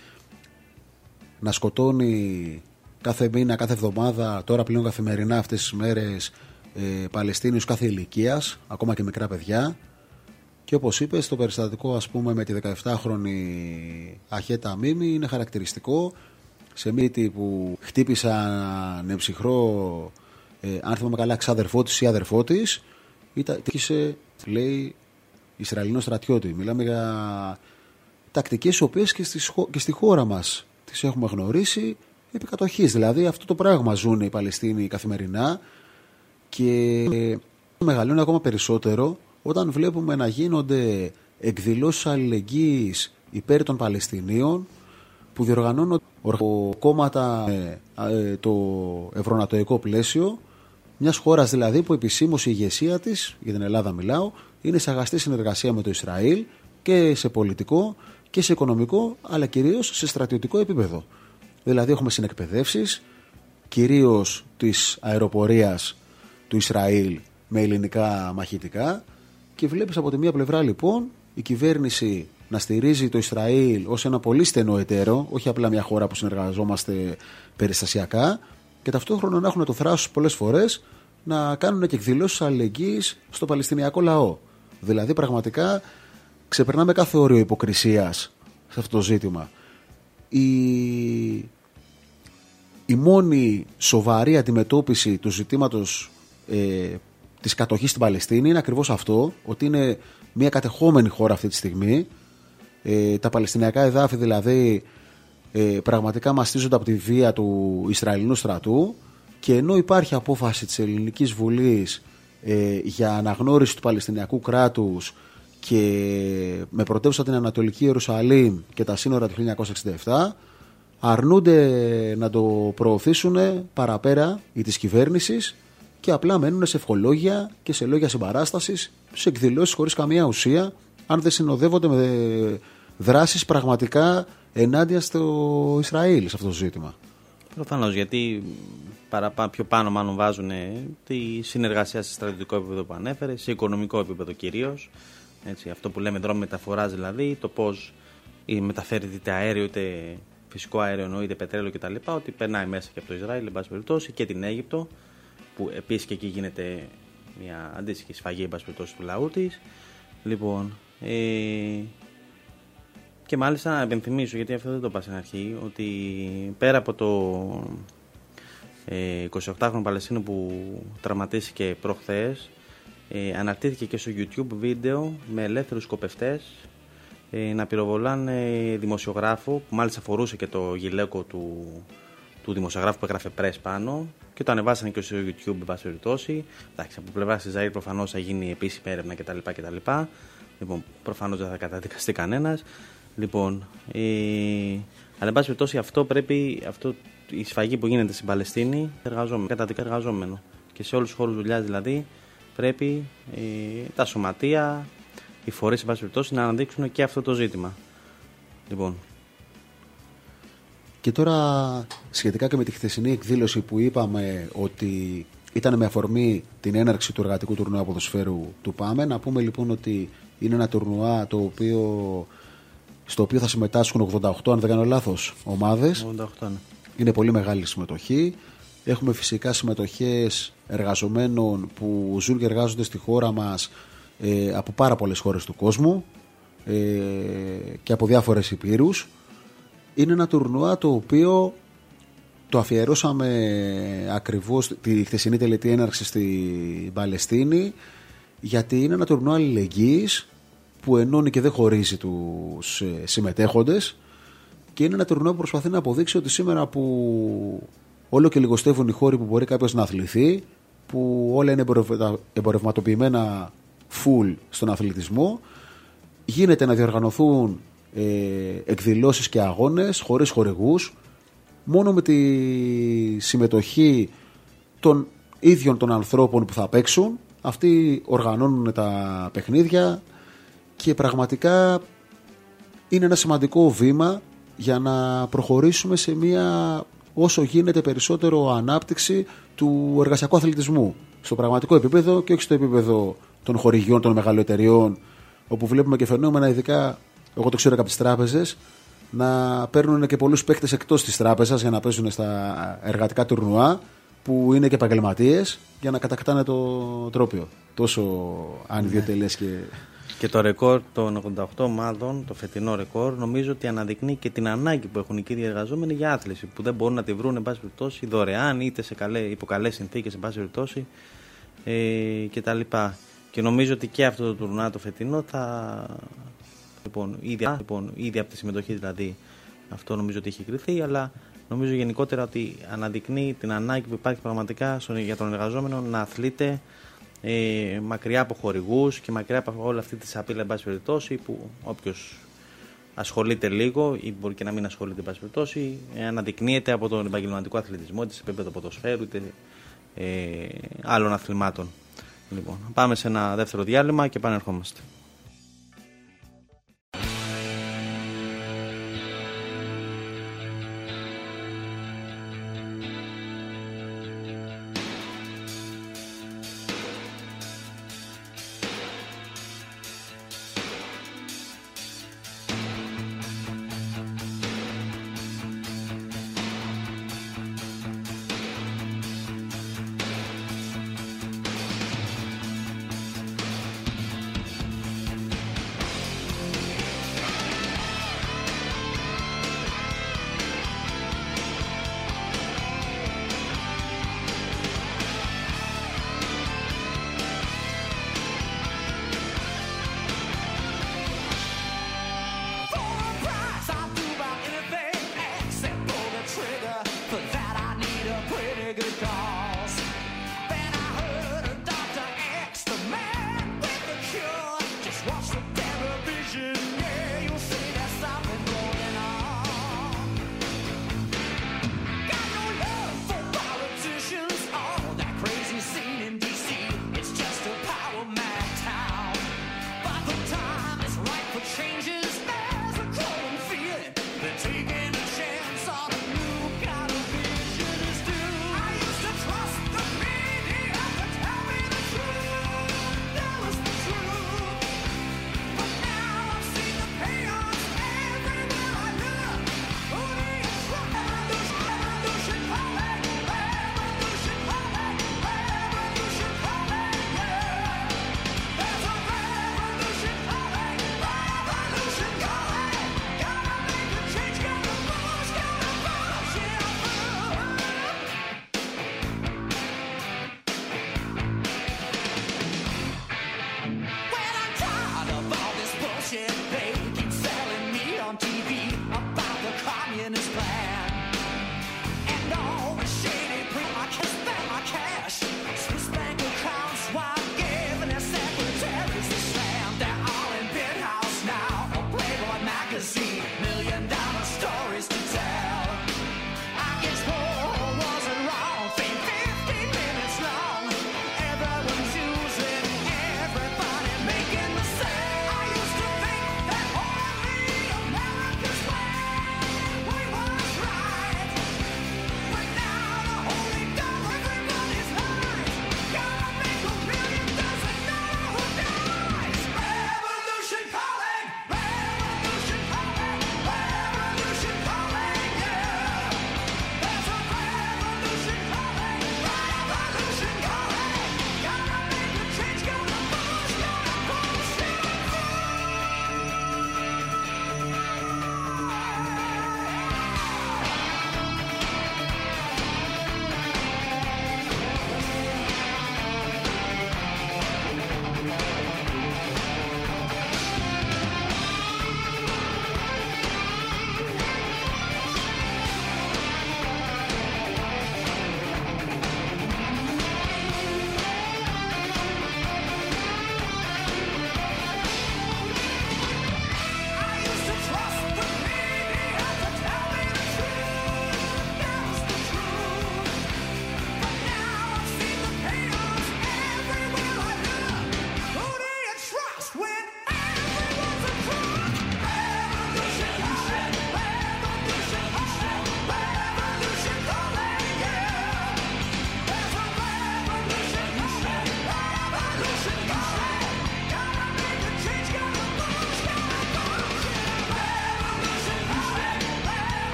να σκοτώνει κάθε μήνα, κάθε εβδομάδα, τώρα πλέον καθημερινά αυτές τις μέρες, ε, Παλαιστίνιους κάθε ηλικίας, ακόμα και μικρά παιδιά. Και όπως είπες, το περιστατικό, ας πούμε, με τη δεκαεπτάχρονη Αχέ Ταμίμη είναι χαρακτηριστικό. σε μύτη που χτύπησαν ψυχρό, ε, αν θυμάμαι καλά, ξάδερφό της ή αδερφό της, ήταν, λέει, Ισραηλινό στρατιώτη. Μιλάμε για τακτικές οι οποίες και, στις, και στη χώρα μας τις έχουμε γνωρίσει επί κατοχής. Δηλαδή αυτό το πράγμα ζουν οι Παλαιστίνοι καθημερινά και μεγαλώνει ακόμα περισσότερο όταν βλέπουμε να γίνονται εκδηλώσεις αλληλεγγύης υπέρ των Παλαιστινίων που διοργανώνουν κόμματα ε, το ευρωνατοϊκό πλαίσιο μιας χώρας δηλαδή που επισήμως η ηγεσία της, για την Ελλάδα μιλάω, είναι σε αγαστή συνεργασία με το Ισραήλ και σε πολιτικό και σε οικονομικό αλλά κυρίως σε στρατιωτικό επίπεδο. Δηλαδή έχουμε συνεκπαιδεύσεις κυρίως της αεροπορίας του Ισραήλ με ελληνικά μαχητικά και βλέπεις από τη μία πλευρά λοιπόν η κυβέρνηση να στηρίζει το Ισραήλ ως ένα πολύ στενό εταίρο, όχι απλά μια χώρα που συνεργαζόμαστε περιστασιακά και ταυτόχρονα να έχουν το θράσος πολλές φορές να κάνουν και εκδηλώσεις αλληλεγγύης στο Παλαιστινιακό λαό. Δηλαδή πραγματικά ξεπερνάμε κάθε όριο υποκρισίας σε αυτό το ζήτημα. Η, η μόνη σοβαρή αντιμετώπιση του ζητήματος ε, της κατοχής στην Παλαιστίνη είναι ακριβώς αυτό, ότι είναι μια κατεχόμενη χώρα αυτή τη στιγμή. Ε, τα Παλαιστινιακά εδάφη δηλαδή ε, πραγματικά μαστίζονται από τη βία του Ισραηλινού στρατού και ενώ υπάρχει απόφαση της Ελληνικής Βουλής ε, για αναγνώριση του Παλαιστινιακού κράτους και με πρωτεύουσα την Ανατολική Ιερουσαλήμ και τα σύνορα του χίλια εννιακόσια εξήντα επτά, αρνούνται να το προωθήσουν παραπέρα ή της κυβέρνησης και απλά μένουν σε ευχολόγια και σε λόγια συμπαράστασης, σε εκδηλώσεις χωρίς καμία ουσία, αν δεν συνοδεύονται με δράσεις πραγματικά ενάντια στο Ισραήλ σε αυτό το ζήτημα. Προφανώς, γιατί παραπάνω, πιο πάνω μάλλον βάζουν τη συνεργασία σε στρατιωτικό επίπεδο που ανέφερε, σε οικονομικό επίπεδο κυρίως. Έτσι, αυτό που λέμε δρόμο μεταφοράς δηλαδή, το πώς μεταφέρει είτε αέριο είτε φυσικό αέριο είτε πετρέλαιο κτλ. Ότι περνάει μέσα και από το Ισραήλ, εν πάση περιπτώσει, και την Αίγυπτο, που επίσης και εκεί γίνεται μια αντίστοιχη σφαγή εν πάση περιπτώσει του λαού της. Λοιπόν, ε, και μάλιστα να επενθυμίσω, γιατί αυτό δεν το είπα στην αρχή, ότι πέρα από το ε, εικοσιοκτάχρονο Παλαιστίνο που τραυματίστηκε προχθές, ε, αναρτήθηκε και στο YouTube βίντεο με ελεύθερους σκοπευτές ε, να πυροβολάνε δημοσιογράφο, που μάλιστα φορούσε και το γυλαίκο του, του δημοσιογράφου που έγραφε press πάνω, και το ανεβάσανε και στο YouTube εν πάση περιπτώσει. Εντάξει, από πλευρά της Ισραήλ προφανώς θα γίνει επίσημη έρευνα κτλ. κτλ. Λοιπόν, προφανώς δεν θα καταδικαστεί κανένας. Λοιπόν, ε, αλλά εν πάση περιπτώσει αυτό πρέπει, αυτό, η σφαγή που γίνεται στην Παλαιστίνη, εργαζόμενο, καταδικά εργαζόμενο. Και σε όλους τους χώρους δουλειάς δηλαδή πρέπει ε, τα σωματεία, οι φορείς εν πάση περιπτώσει να αναδείξουν και αυτό το ζήτημα. Λοιπόν. Και τώρα σχετικά και με τη χθεσινή εκδήλωση που είπαμε ότι ήταν με αφορμή την έναρξη του εργατικού τουρνουά ποδοσφαίρου του ΠΑΜΕ, να πούμε λοιπόν ότι είναι ένα τουρνουά το οποίο, στο οποίο θα συμμετάσχουν ογδόντα οκτώ, αν δεν κάνω λάθος, ομάδες. ογδόντα οκτώ, ναι. Είναι πολύ μεγάλη συμμετοχή. Έχουμε φυσικά συμμετοχές εργαζομένων που ζουν και εργάζονται στη χώρα μας ε, από πάρα πολλές χώρες του κόσμου ε, και από διάφορες υπήρους. Είναι ένα τουρνουά το οποίο το αφιερώσαμε ακριβώς τη χθεσινή τελετή έναρξη στην Παλαιστίνη, γιατί είναι ένα τουρνουά αλληλεγγύης που ενώνει και δεν χωρίζει τους συμμετέχοντες, και είναι ένα τουρνουά που προσπαθεί να αποδείξει ότι σήμερα που όλο και λιγοστεύουν οι χώροι που μπορεί κάποιος να αθληθεί, που όλα είναι εμπορευματοποιημένα full στον αθλητισμό, γίνεται να διοργανωθούν ε, εκδηλώσεις και αγώνες χωρίς χορηγούς, μόνο με τη συμμετοχή των ίδιων των ανθρώπων που θα παίξουν. Αυτοί οργανώνουν τα παιχνίδια και πραγματικά είναι ένα σημαντικό βήμα για να προχωρήσουμε σε μια όσο γίνεται περισσότερο ανάπτυξη του εργασιακού αθλητισμού στο πραγματικό επίπεδο και όχι στο επίπεδο των χορηγιών, των μεγαλοεταιριών, όπου βλέπουμε και φαινόμενα, ειδικά εγώ το ξέρω από τις τράπεζες, να παίρνουν και πολλούς παίκτες εκτός της τράπεζας για να παίζουν στα εργατικά τουρνουά, που είναι και επαγγελματίες, για να κατακτάνε το τρόπιο. Τόσο ανιδιοτελές και... Και το ρεκόρ των ογδόντα οκτώ ομάδων, το φετινό ρεκόρ, νομίζω ότι αναδεικνύει και την ανάγκη που έχουν οι κύριοι εργαζόμενοι για άθληση, που δεν μπορούν να τη βρουν εν πάση περιπτώσει δωρεάν, είτε σε καλέ, υπό καλές συνθήκες εν πάση περιπτώσει ε, κτλ. Και νομίζω ότι και αυτό το τουρνά το φετινό θα. Λοιπόν ήδη, λοιπόν, ήδη από τη συμμετοχή δηλαδή αυτό νομίζω ότι έχει κριθεί, αλλά νομίζω γενικότερα ότι αναδεικνύει την ανάγκη που υπάρχει πραγματικά για τον εργαζόμενο να αθλείται ε, μακριά από χορηγούς και μακριά από όλη αυτή τη σαπίλα εν πάση περιπτώσει, που όποιος ασχολείται λίγο ή μπορεί και να μην ασχολείται εν πάση περιπτώσει ε, αναδεικνύεται από τον επαγγελματικό αθλητισμό, είτε σε επίπεδο ποδοσφαίρου είτε ε, άλλων αθλημάτων. Λοιπόν, πάμε σε ένα δεύτερο διάλειμμα και επανερχόμαστε.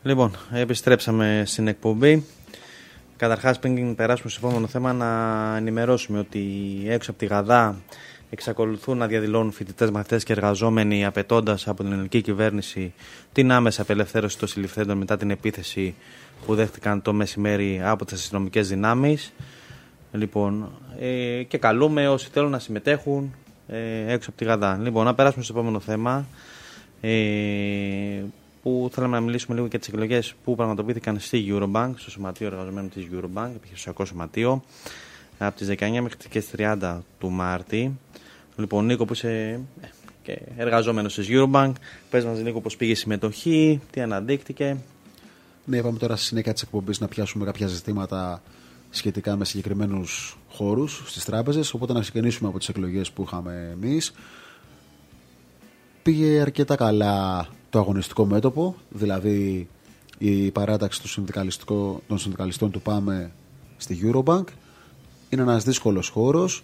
Λοιπόν, επιστρέψαμε στην εκπομπή. Καταρχάς, πριν περάσουμε στο επόμενο θέμα, να ενημερώσουμε ότι έξω από τη Γαδά εξακολουθούν να διαδηλώνουν φοιτητές, μαθητές και εργαζόμενοι, απαιτώντας από την ελληνική κυβέρνηση την άμεση απελευθέρωση των συλληφθέντων μετά την επίθεση που δέχτηκαν το μεσημέρι από τις αστυνομικές δυνάμεις. Λοιπόν, ε, και καλούμε όσοι θέλουν να συμμετέχουν ε, έξω από τη Γαδά. Λοιπόν, να περάσουμε στο επόμενο θέμα. Ε, που θέλαμε να μιλήσουμε λίγο για τις εκλογές που πραγματοποιήθηκαν στη Eurobank, στο σωματείο εργαζομένων της Eurobank, επιχειρησιακό σωματείο, από τις δεκαεννιά μέχρι τις τριάντα του Μάρτη. Λοιπόν, Νίκο, που είσαι και εργαζόμενος της Eurobank, πες μας, Νίκο, πώς πήγε η συμμετοχή, τι αναδείχτηκε. Ναι, είπαμε τώρα στη συνέχεια της εκπομπής να πιάσουμε κάποια ζητήματα σχετικά με συγκεκριμένους χώρους στις τράπεζες, οπότε να ξεκινήσουμε από τις εκλογές που είχαμε εμείς. Πήγε αρκετά καλά το αγωνιστικό μέτωπο, δηλαδή η παράταξη του συνδικαλιστικό, των συνδικαλιστών του ΠΑΜΕ στη Eurobank. Είναι ένας δύσκολος χώρος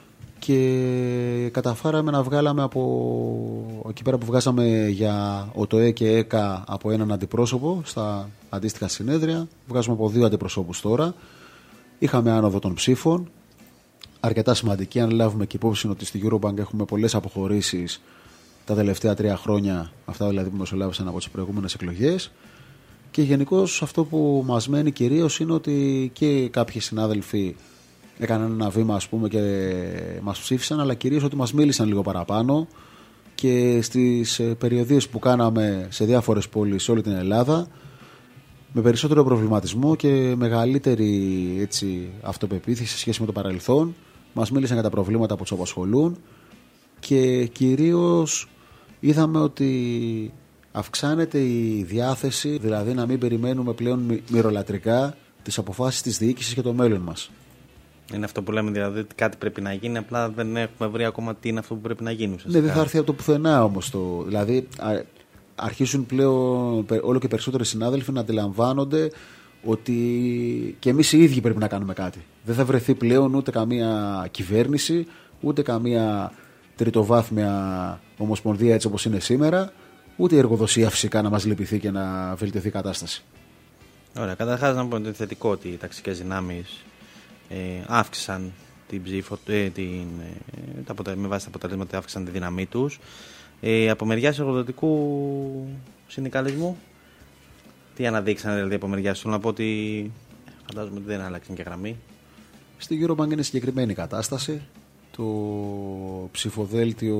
και καταφέραμε να βγάλαμε από εκεί πέρα που βγάζαμε για ΟΤΟΕ και ΕΚΑ από έναν αντιπρόσωπο στα αντίστοιχα συνέδρια, βγάζουμε από δύο αντιπροσώπους τώρα. Είχαμε άνοδο των ψήφων, αρκετά σημαντική, αν λάβουμε και υπόψη ότι στη Eurobank έχουμε πολλές αποχωρήσεις τα τελευταία τρία χρόνια, αυτά δηλαδή που μεσολάβησαν από τις προηγούμενες εκλογές. Και γενικώς αυτό που μας μένει κυρίως είναι ότι και κάποιοι συνάδελφοι έκαναν ένα βήμα, ας πούμε, και μας ψήφισαν, αλλά κυρίως ότι μας μίλησαν λίγο παραπάνω και στις περιοδίες που κάναμε σε διάφορες πόλεις σε όλη την Ελλάδα, με περισσότερο προβληματισμό και μεγαλύτερη, έτσι, αυτοπεποίθηση σε σχέση με το παρελθόν, μας μίλησαν για τα προβλήματα που τους απασχολούν και κυρίως είδαμε ότι αυξάνεται η διάθεση, δηλαδή να μην περιμένουμε πλέον μυρολατρικά τις αποφάσεις της διοίκησης για το μέλλον μας. Είναι αυτό που λέμε, δηλαδή ότι κάτι πρέπει να γίνει, απλά δεν έχουμε βρει ακόμα τι είναι αυτό που πρέπει να γίνει. Ναι, δεν θα έρθει από το πουθενά όμως το. Δηλαδή, αρχίζουν πλέον όλο και περισσότεροι συνάδελφοι να αντιλαμβάνονται ότι και εμείς οι ίδιοι πρέπει να κάνουμε κάτι. Δεν θα βρεθεί πλέον ούτε καμία κυβέρνηση, ούτε καμία τριτοβάθμια ομοσπονδία έτσι όπως είναι σήμερα, ούτε η εργοδοσία φυσικά να μας λυπηθεί και να βελτιωθεί η κατάσταση. Ωραία, καταρχάς να πω ότι είναι θετικό ότι οι ταξικές δυνάμεις ε, αύξησαν την ψήφο, ε, την, ε, τα αποτε, με βάση τα αποτελέσματα αύξησαν τη δύναμή τους. Ε, από μεριάς εργοδοτικού συνδικαλισμού, τι αναδείξαν δηλαδή από μεριάς? Θέλω να πω ότι φαντάζομαι ότι δεν άλλαξαν και γραμμή. Στη Eurobank είναι συγκεκριμένη κατάσταση. Το ψηφοδέλτιο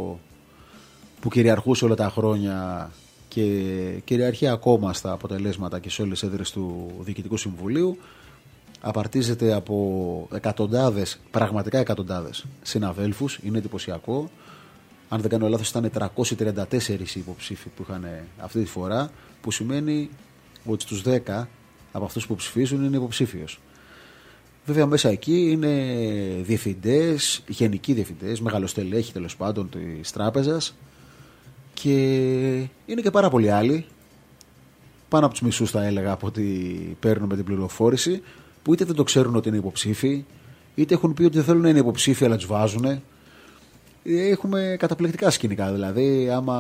που κυριαρχούσε όλα τα χρόνια και κυριαρχεί ακόμα στα αποτελέσματα και σε όλες τις έδρες του Διοικητικού Συμβουλίου απαρτίζεται από εκατοντάδες, πραγματικά εκατοντάδες συναδέλφους. Είναι εντυπωσιακό. Αν δεν κάνω λάθος, ήταν τριακόσιοι τριάντα τέσσερις οι υποψήφοι που είχαν αυτή τη φορά, που σημαίνει ότι στους δέκα από αυτούς που ψηφίζουν είναι υποψήφιος. Βέβαια μέσα εκεί είναι διευθυντές, γενικοί διευθυντές, μεγαλοστελέχοι τέλος πάντων της τράπεζας και είναι και πάρα πολλοί άλλοι, πάνω από τους μισούς θα έλεγα από ό,τι παίρνουμε την πληροφόρηση, που είτε δεν το ξέρουν ότι είναι υποψήφοι, είτε έχουν πει ότι δεν θέλουν να είναι υποψήφοι αλλά τους βάζουν. Έχουμε καταπληκτικά σκηνικά, δηλαδή άμα,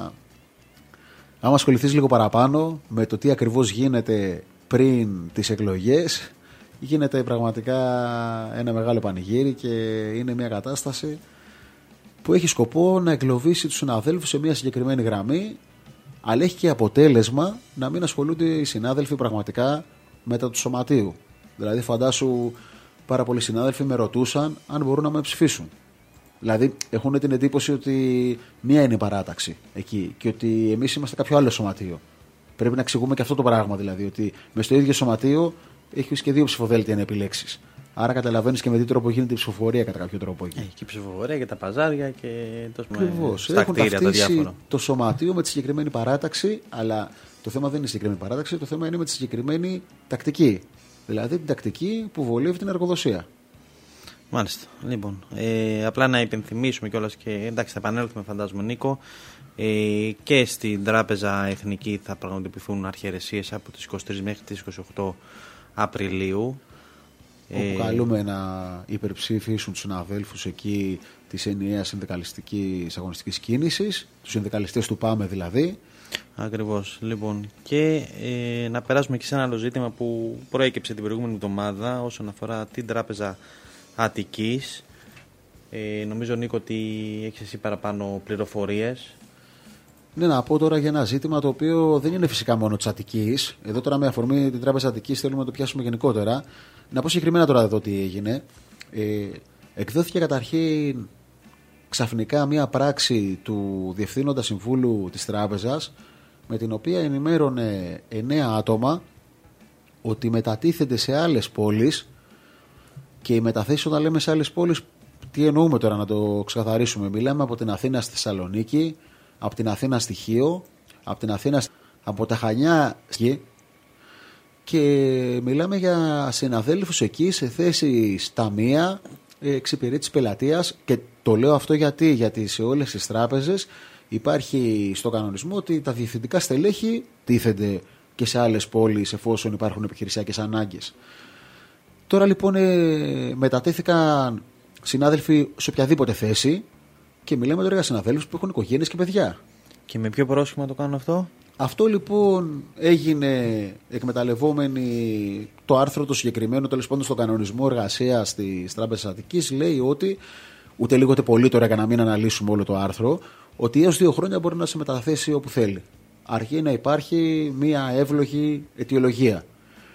άμα ασχοληθείς λίγο παραπάνω με το τι ακριβώς γίνεται πριν τις εκλογές, γίνεται πραγματικά ένα μεγάλο πανηγύρι και είναι μια κατάσταση που έχει σκοπό να εγκλωβίσει τους συναδέλφους σε μια συγκεκριμένη γραμμή, αλλά έχει και αποτέλεσμα να μην ασχολούνται οι συνάδελφοι πραγματικά μετά του σωματείου. Δηλαδή φαντάσου, πάρα πολλοί συνάδελφοι με ρωτούσαν αν μπορούν να με ψηφίσουν. Δηλαδή έχουν την εντύπωση ότι μία είναι η παράταξη εκεί και ότι εμείς είμαστε κάποιο άλλο σωματείο. Πρέπει να εξηγούμε και αυτό το πράγμα, δηλαδή ότι μες στο ίδιο σωματείο έχεις και δύο ψηφοδέλτια να επιλέξεις. Άρα καταλαβαίνεις και με τι τρόπο γίνεται η ψηφοφορία κατά κάποιο τρόπο εκεί. Έχει και η ψηφοφορία και τα παζάρια και ακριβώς. Έχουν ταυτίσει το σωματείο με τη συγκεκριμένη παράταξη, αλλά το θέμα δεν είναι η συγκεκριμένη παράταξη, το θέμα είναι με τη συγκεκριμένη τακτική. Δηλαδή την τακτική που βολεύει την εργοδοσία. Μάλιστα. Λοιπόν, ε, απλά να υπενθυμίσουμε κιόλας και εντάξει, θα επανέλθουμε, φαντάζομαι, Νίκο. Ε, και στην Τράπεζα Εθνική θα πραγματοποιηθούν αρχιερεσίες από τις είκοσι τρεις μέχρι τις είκοσι οκτώ Απριλίου. Όπου καλούμε να υπερψήφισουν τους συναδέλφους εκεί της ενιαίας συνδικαλιστικής αγωνιστικής κίνησης, τους συνδικαλιστές του ΠΑΜΕ δηλαδή, Ακριβώς. Λοιπόν, και ε, να περάσουμε και σε ένα άλλο ζήτημα που προέκυψε την προηγούμενη εβδομάδα όσον αφορά την Τράπεζα Αττικής. Ε, νομίζω, Νίκο, ότι έχεις εσύ παραπάνω πληροφορίες. Ναι, να πω τώρα για ένα ζήτημα το οποίο δεν είναι φυσικά μόνο της Αττικής. Εδώ τώρα με αφορμή την Τράπεζα Αττικής θέλουμε να το πιάσουμε γενικότερα. Να πω συγκεκριμένα τώρα εδώ τι έγινε. Ε, εκδόθηκε καταρχήν ξαφνικά μία πράξη του Διευθύνοντα Συμβούλου της Τράπεζας, με την οποία ενημέρωνε εννέα άτομα ότι μετατίθενται σε άλλες πόλεις. Και οι μεταθέσεις, όταν λέμε σε άλλες πόλεις, τι εννοούμε τώρα, να το ξεκαθαρίσουμε? Μιλάμε από την Αθήνα στη Θεσσαλονίκη, από την Αθήνα στη Χίο, από την Αθήνα από τα Χανιά και μιλάμε για συναδέλφους εκεί σε θέσεις ταμεία, εξυπηρέτηση πελατείας. Και το λέω αυτό γιατί, γιατί σε όλες τις τράπεζες υπάρχει στο κανονισμό ότι τα διευθυντικά στελέχη τίθενται και σε άλλες πόλεις εφόσον υπάρχουν επιχειρησιακές ανάγκες. Τώρα λοιπόν ε, μετατέθηκαν συνάδελφοι σε οποιαδήποτε θέση και μιλάμε τώρα για συναδέλφους που έχουν οικογένειες και παιδιά. Και με ποιο πρόσχημα το κάνουν αυτό? Αυτό λοιπόν έγινε εκμεταλλευόμενοι το άρθρο το συγκεκριμένο, τέλος πάντων στον κανονισμό εργασίας της Τράπεζας Αττικής, λέει ότι, ούτε λίγο ούτε πολύ τώρα για να μην αναλύσουμε όλο το άρθρο, ότι έως δύο χρόνια μπορεί να σε μεταθέσει όπου θέλει. Αρκεί να υπάρχει μία εύλογη αιτιολογία.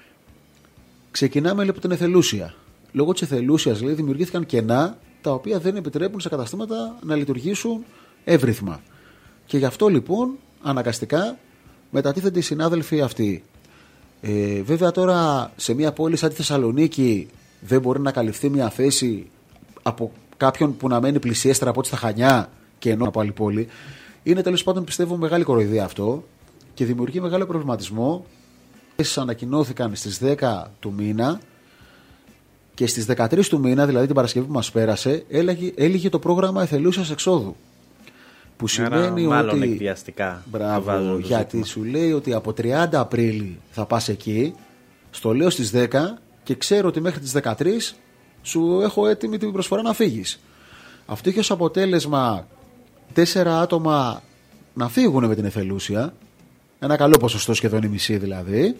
Ξεκινάμε λοιπόν την εθελούσια. Λόγω της εθελούσιας, λέει, δημιουργήθηκαν κενά τα οποία δεν επιτρέπουν σε καταστήματα να λειτουργήσουν εύρυθμα. Και γι' αυτό λοιπόν αναγκαστικά μετατίθενται οι συνάδελφοι αυτοί. Ε, βέβαια τώρα σε μια πόλη σαν τη Θεσσαλονίκη δεν μπορεί να καλυφθεί μια θέση από κάποιον που να μένει πλησιέστερα από ό,τι στα Χανιά και ενώ από άλλη πόλη. Είναι τέλος πάντων, πιστεύω, μεγάλη κοροϊδία αυτό και δημιουργεί μεγάλο προβληματισμό. Ανακοινώθηκαν στις δέκα του μήνα και στις δεκατρείς του μήνα, δηλαδή την Παρασκευή που μας πέρασε, έλυγε, έλυγε το πρόγραμμα εθελούσιας εξόδου. Που σημαίνει Άρα, μάλλον ότι. εκβιαστικά. Μπράβο, γιατί σου λέει ότι από τριάντα Απρίλη θα πας εκεί, στο λέω στις δέκα και ξέρω ότι μέχρι τις δεκατρείς σου έχω έτοιμη την προσφορά να φύγεις. Αυτό είχε ως αποτέλεσμα τέσσερα άτομα να φύγουν με την εθελούσια. Ένα καλό ποσοστό, σχεδόν η μισή δηλαδή.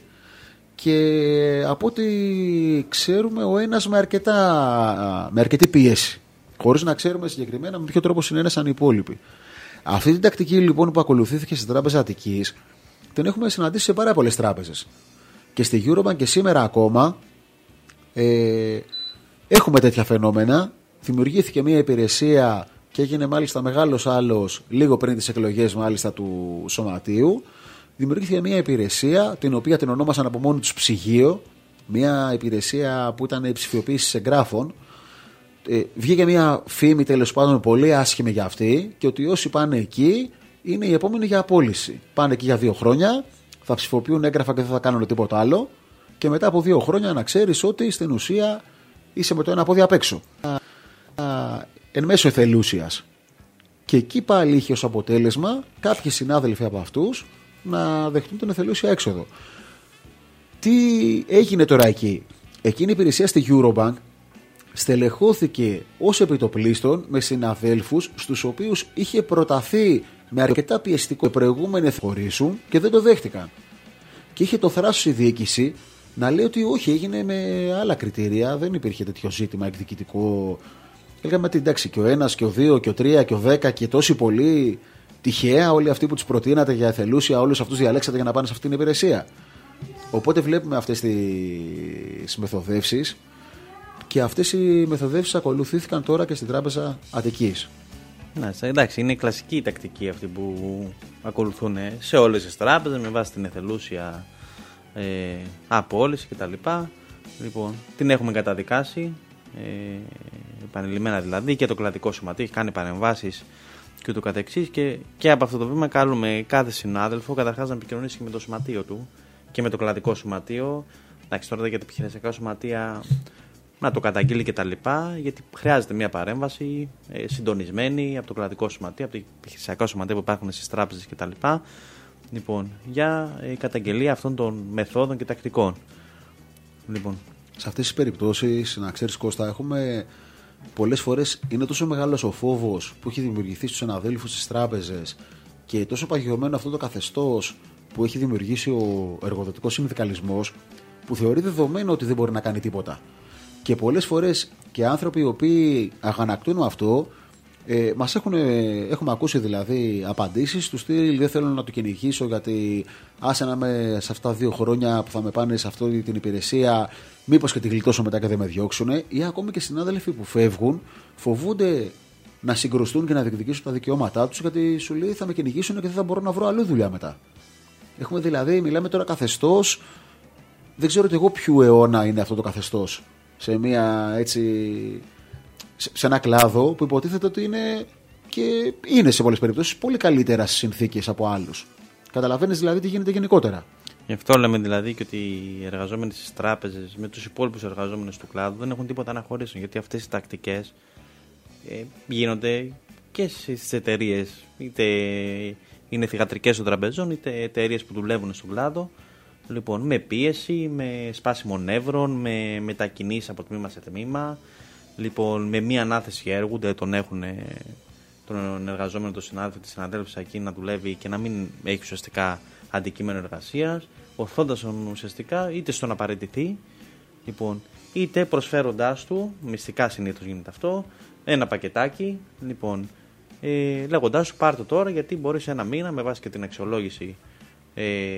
Και από ό,τι ξέρουμε, ο ένας με, αρκετά, με αρκετή πίεση. Χωρίς να ξέρουμε συγκεκριμένα με ποιο τρόπο συνένεσαν οι υπόλοιποι. Αυτή την τακτική λοιπόν που ακολουθήθηκε στην Τράπεζα Αττικής την έχουμε συναντήσει σε πάρα πολλές τράπεζες. Και στη Eurobank και σήμερα ακόμα ε, έχουμε τέτοια φαινόμενα. Δημιουργήθηκε μια υπηρεσία και έγινε μάλιστα μεγάλος άλλος λίγο πριν τις εκλογές μάλιστα του Σωματείου. Δημιουργήθηκε μια υπηρεσία την οποία την ονόμασαν από μόνοι τους ψυγείο, μια υπηρεσία που ήταν ψηφιοποίηση εγγράφων. Ε, βγήκε μια φήμη τέλος πάντων πολύ άσχημη για αυτή και ότι όσοι πάνε εκεί είναι οι επόμενοι για απόλυση. Πάνε εκεί για δύο χρόνια, θα ψηφοποιούν έγγραφα και δεν θα κάνουν τίποτα άλλο και μετά από δύο χρόνια να ξέρεις ότι στην ουσία είσαι με το ένα πόδι απ' έξω. Εν μέσω εθελούσιας. Και εκεί πάλι είχε ως αποτέλεσμα κάποιοι συνάδελφοι από αυτούς να δεχτούν την εθελούσια έξοδο. Τι έγινε τώρα εκεί? Εκείνη η υπηρεσία στη Eurobank στελεχώθηκε ως επιτοπλίστων με συναδέλφους στους οποίους είχε προταθεί με αρκετά πιεστικό προηγούμενοι χωρίσουν και δεν το δέχτηκαν. Και είχε το θράσος η διοίκηση να λέει ότι όχι, έγινε με άλλα κριτήρια, δεν υπήρχε τέτοιο ζήτημα εκδικητικό. Έλεγαμε ότι εντάξει, και ο ένας και ο δύο και ο τρία και ο δέκα και τόσοι πολλοί τυχαία όλοι αυτοί που τους προτείνατε για εθελούσια, όλους αυτούς διαλέξατε για να πάνε σε αυτήν την υπηρεσία. Οπότε βλέπουμε αυτές τις μεθοδεύσεις και αυτές οι μεθοδεύσεις ακολουθήθηκαν τώρα και στην Τράπεζα Αττικής. Ναι, εντάξει, είναι η κλασική τακτική αυτή που ακολουθούν σε όλες τις τράπεζες με βάση την εθελούσια ε, απόλυση κτλ. Λοιπόν, την έχουμε καταδικάσει ε, επανειλημμένα δηλαδή και το κρατικό σωματείο έχει κάνει παρεμβάσεις και ούτω καθεξής και, και από αυτό το βήμα καλούμε κάθε συνάδελφο καταρχάς να επικοινωνήσει και με το σωματείο του και με το κρατικό σωματείο. Εντάξει, τώρα για τα επιχειρησιακά σωματεία να το καταγγείλει και τα λοιπά, γιατί χρειάζεται μια παρέμβαση ε, συντονισμένη από το κρατικό σωματείο, από τα επιχειρησιακά σωματεία που υπάρχουν στις τράπεζες και τα λοιπά, λοιπόν, για ε, καταγγελία αυτών των μεθόδων και τακτικών. Λοιπόν. Σε αυτές τις περιπτώσεις, να ξέρεις Κώστα, έχουμε πολλές φορές είναι τόσο μεγάλος ο φόβος που έχει δημιουργηθεί στους συναδέλφους στις τράπεζες και τόσο παγιωμένο αυτό το καθεστώς που έχει δημιουργήσει ο εργοδοτικός συνδικαλισμός, που θεωρεί δεδομένο ότι δεν μπορεί να κάνει τίποτα. Και πολλές φορές και άνθρωποι οι οποίοι αγανακτούν αυτό, ε, μας έχουν, έχουμε ακούσει δηλαδή απαντήσεις του στυλ δεν θέλω να το κυνηγήσω γιατί άσε να είμαι σε αυτά δύο χρόνια που θα με πάνε σε αυτή την υπηρεσία, μήπως και τη γλιτώσω μετά και δεν με διώξουν, ή ακόμη και συνάδελφοι που φεύγουν φοβούνται να συγκρουστούν και να διεκδικήσουν τα δικαιώματά τους γιατί σου λέει θα με κυνηγήσουν και δεν θα μπορώ να βρω αλλού δουλειά μετά. Έχουμε δηλαδή, μιλάμε τώρα καθεστώς, δεν ξέρω και εγώ ποιου αιώνα είναι αυτό το καθεστώς. Σε, μια, έτσι, σε ένα κλάδο που υποτίθεται ότι είναι και είναι σε πολλές περιπτώσεις πολύ καλύτερα στις συνθήκες από άλλους. Καταλαβαίνεις δηλαδή τι γίνεται γενικότερα. Γι' αυτό λέμε δηλαδή και ότι οι εργαζόμενοι στις τράπεζες με τους υπόλοιπους εργαζόμενους του κλάδου δεν έχουν τίποτα να χωρίσουν. Γιατί αυτές οι τακτικές ε, γίνονται και στις εταιρείες. Είτε είναι θυγατρικές των τραπεζών, είτε εταιρείες που δουλεύουν στον κλάδο. Λοιπόν, με πίεση, με σπάσιμο νεύρων, με μετακινήσεις από τμήμα σε τμήμα, λοιπόν, με μία ανάθεση έργου, δεν τον έχουν τον εργαζόμενο, τον συνάδελφο, τη συναδέλφισσα εκεί να δουλεύει και να μην έχει ουσιαστικά αντικείμενο εργασίας, ορθώντας τον ουσιαστικά είτε στο να παραιτηθεί, λοιπόν, είτε προσφέροντάς του, μυστικά συνήθως γίνεται αυτό, ένα πακετάκι, λοιπόν, ε, λέγοντάς σου πάρ' το τώρα γιατί μπορεί σε ένα μήνα με βάση και την αξιολόγηση ε,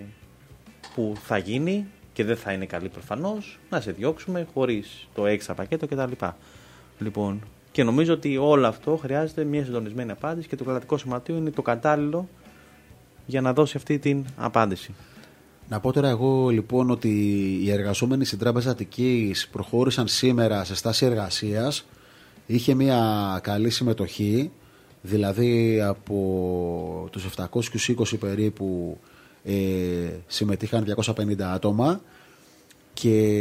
που θα γίνει και δεν θα είναι καλή προφανώς, να σε διώξουμε χωρίς το έξτρα πακέτο κτλ. Λοιπόν, και νομίζω ότι όλο αυτό χρειάζεται μια συντονισμένη απάντηση και το κρατικό σωματείο είναι το κατάλληλο για να δώσει αυτή την απάντηση. Να πω τώρα εγώ λοιπόν ότι οι εργαζόμενοι στην Τράπεζα Αττικής προχώρησαν σήμερα σε στάση εργασίας. Είχε μια καλή συμμετοχή, δηλαδή από τους επτακόσιους είκοσι περίπου ε, συμμετείχαν διακόσια πενήντα άτομα και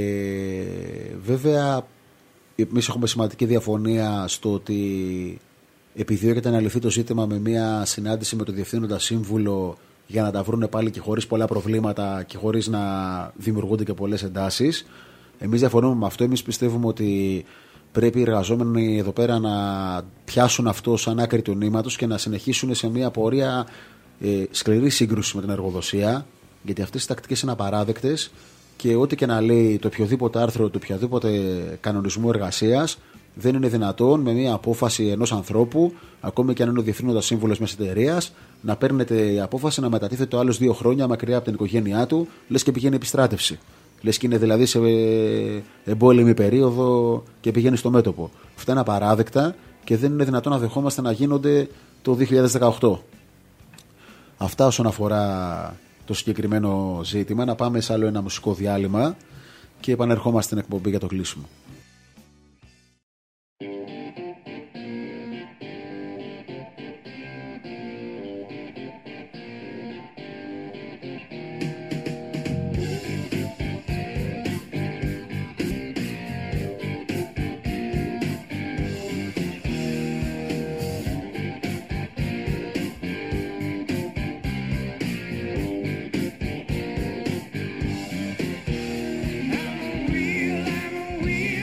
βέβαια εμείς έχουμε σημαντική διαφωνία στο ότι επιδιώκεται να λυθεί το ζήτημα με μια συνάντηση με τον Διευθύνοντα Σύμβουλο για να τα βρουν πάλι και χωρίς πολλά προβλήματα και χωρίς να δημιουργούνται και πολλές εντάσεις. Εμείς διαφωνούμε με αυτό. Εμείς πιστεύουμε ότι πρέπει οι εργαζόμενοι εδώ πέρα να πιάσουν αυτό σαν άκρη του νήματος και να συνεχίσουν σε μια πορεία ε, σκληρή σύγκρουση με την εργοδοσία, γιατί αυτές οι τακτικές είναι απαράδεκτες και ό,τι και να λέει το οποιοδήποτε άρθρο του οποιοδήποτε κανονισμού εργασίας, δεν είναι δυνατόν με μια απόφαση ενός ανθρώπου, ακόμη και αν είναι ο διευθύνοντας σύμβουλος μιας εταιρείας, να παίρνετε η απόφαση να μετατίθεται το άλλος δύο χρόνια μακριά από την οικογένειά του, λες και πηγαίνει επιστράτευση. Λες και είναι δηλαδή σε εμπόλεμη περίοδο και πηγαίνει στο μέτωπο. Αυτά είναι απαράδεκτα και δεν είναι δυνατόν να δεχόμαστε να γίνονται το δύο χιλιάδες δεκαοκτώ. Αυτά όσον αφορά το συγκεκριμένο ζήτημα. Να πάμε σε άλλο ένα μουσικό διάλειμμα και επανερχόμαστε στην εκπομπή για το κλείσιμο. I'm a real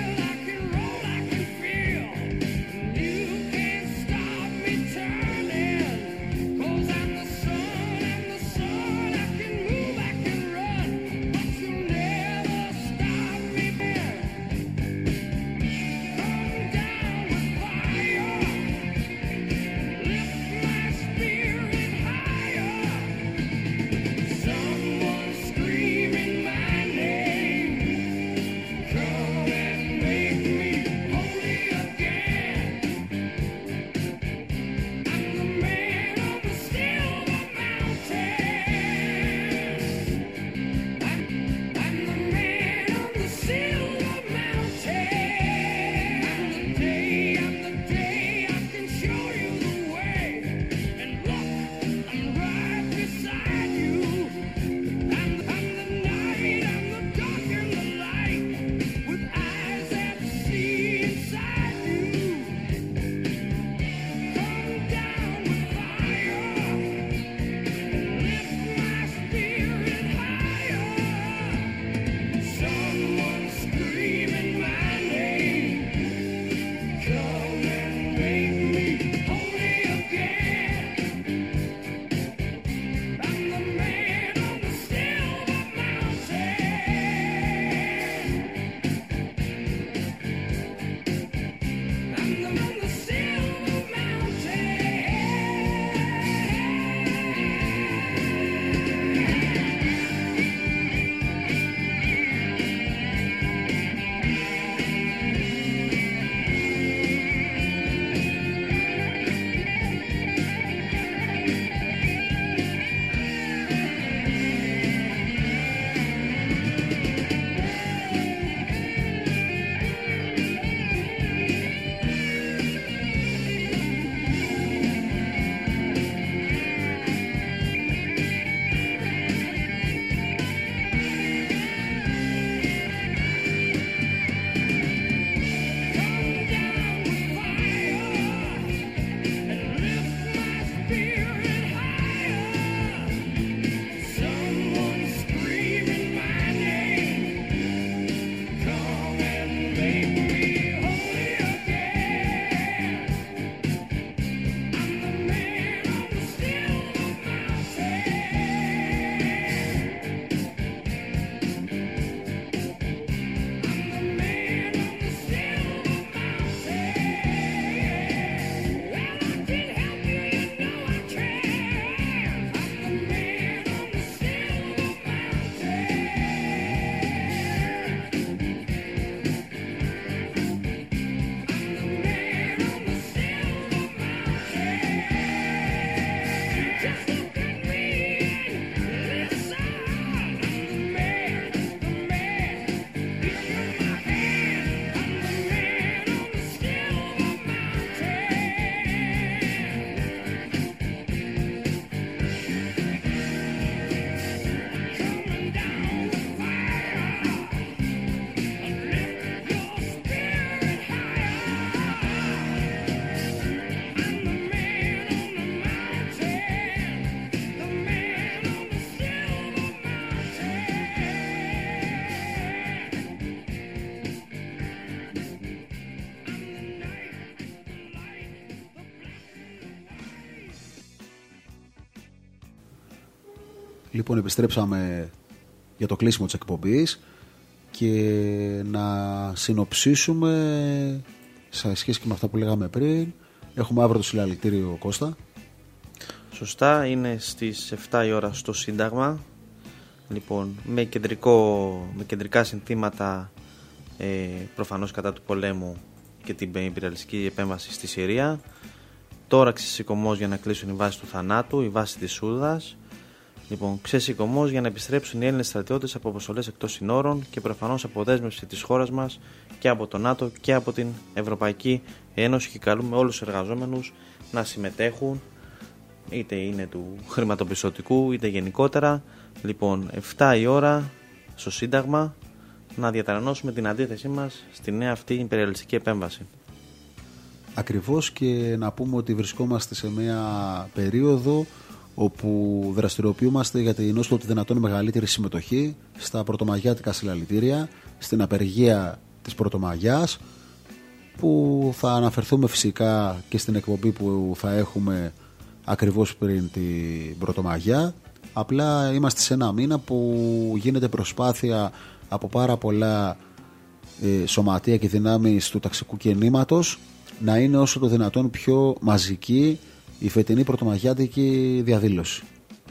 Λοιπόν, επιστρέψαμε για το κλείσιμο της εκπομπής και να συνοψίσουμε σε σχέση και με αυτά που λέγαμε πριν. Έχουμε αύριο το συλλαλητήριο, Κώστα. Σωστά, είναι στις εφτά η ώρα στο Σύνταγμα. Λοιπόν, με, κεντρικό, με κεντρικά συνθήματα ε, προφανώς κατά του πολέμου και την υπεριαλιστική επέμβαση στη Συρία. Τώρα ξεσηκωμός για να κλείσουν οι βάσεις του θανάτου, η βάση της Σούδας. Λοιπόν, ξεσηκωμός για να επιστρέψουν οι Έλληνες στρατιώτες από αποστολές εκτός συνόρων και προφανώς αποδέσμευση της χώρας μας και από το ΝΑΤΟ και από την Ευρωπαϊκή Ένωση, και καλούμε όλους τους εργαζόμενους να συμμετέχουν, είτε είναι του χρηματοπιστωτικού είτε γενικότερα. Λοιπόν, εφτά η ώρα στο Σύνταγμα, να διατρανώσουμε την αντίθεσή μας στη νέα αυτή υπεριαλιστική επέμβαση. Ακριβώς, και να πούμε ότι βρισκόμαστε σε μια περίοδο όπου δραστηριοποιούμαστε για την όσο το δυνατόν μεγαλύτερη συμμετοχή στα πρωτομαγιάτικα συλλαλητήρια, στην απεργία της Πρωτομαγιάς, που θα αναφερθούμε φυσικά και στην εκπομπή που θα έχουμε ακριβώς πριν την Πρωτομαγιά. Απλά είμαστε σε ένα μήνα που γίνεται προσπάθεια από πάρα πολλά ε, σωματεία και δυνάμεις του ταξικού κινήματος να είναι όσο το δυνατόν πιο μαζική η φετινή πρωτομαγιάτικη διαδήλωση.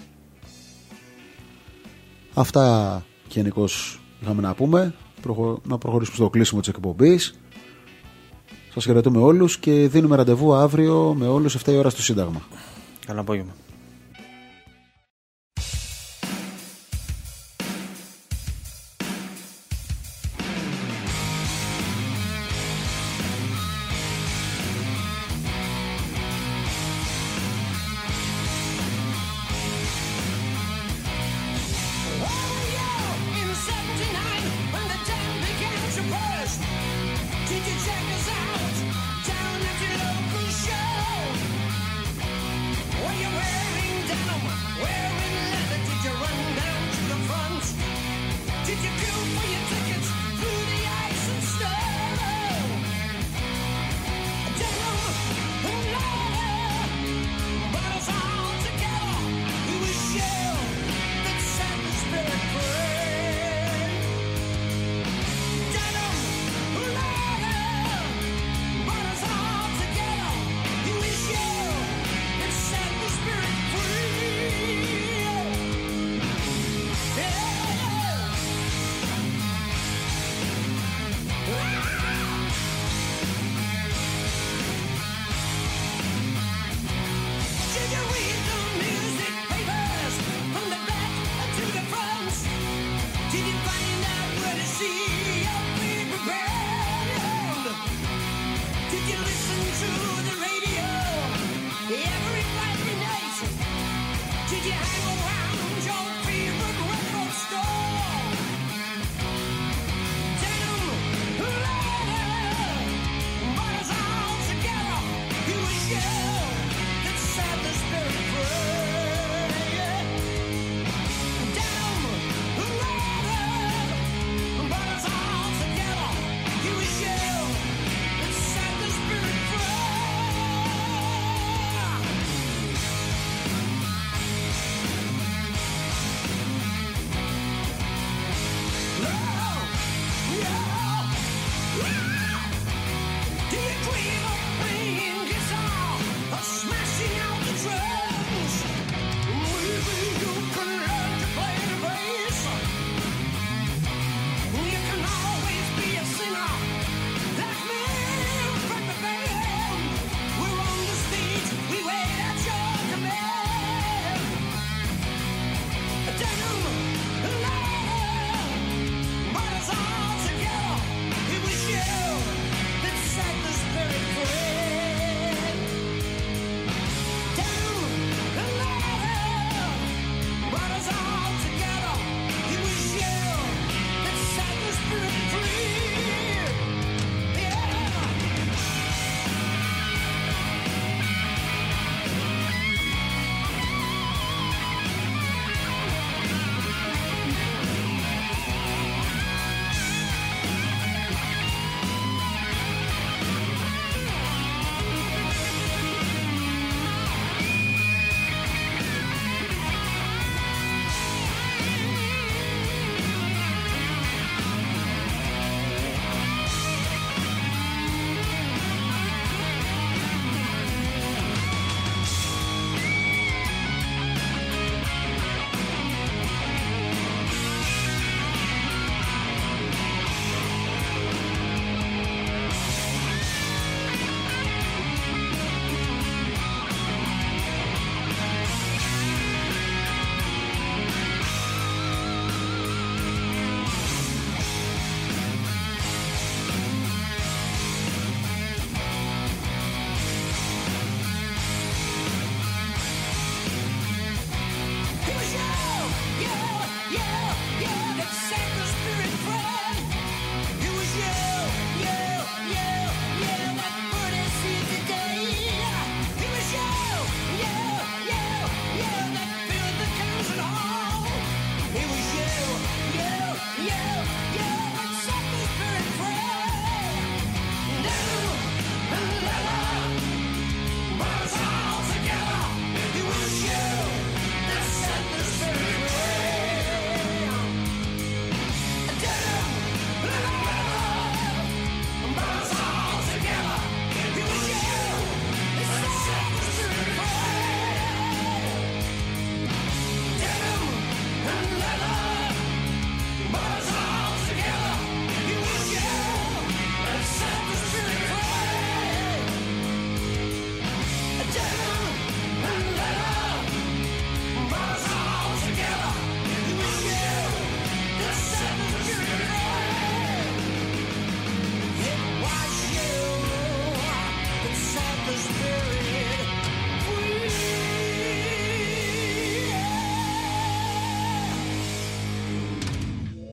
Αυτά γενικώς είχαμε να πούμε. Προχω... Να προχωρήσουμε στο κλείσιμο της εκπομπής. Σας χαιρετούμε όλους και δίνουμε ραντεβού αύριο με όλους εφτά η ώρα στο Σύνταγμα. Καλό απόγευμα. Did you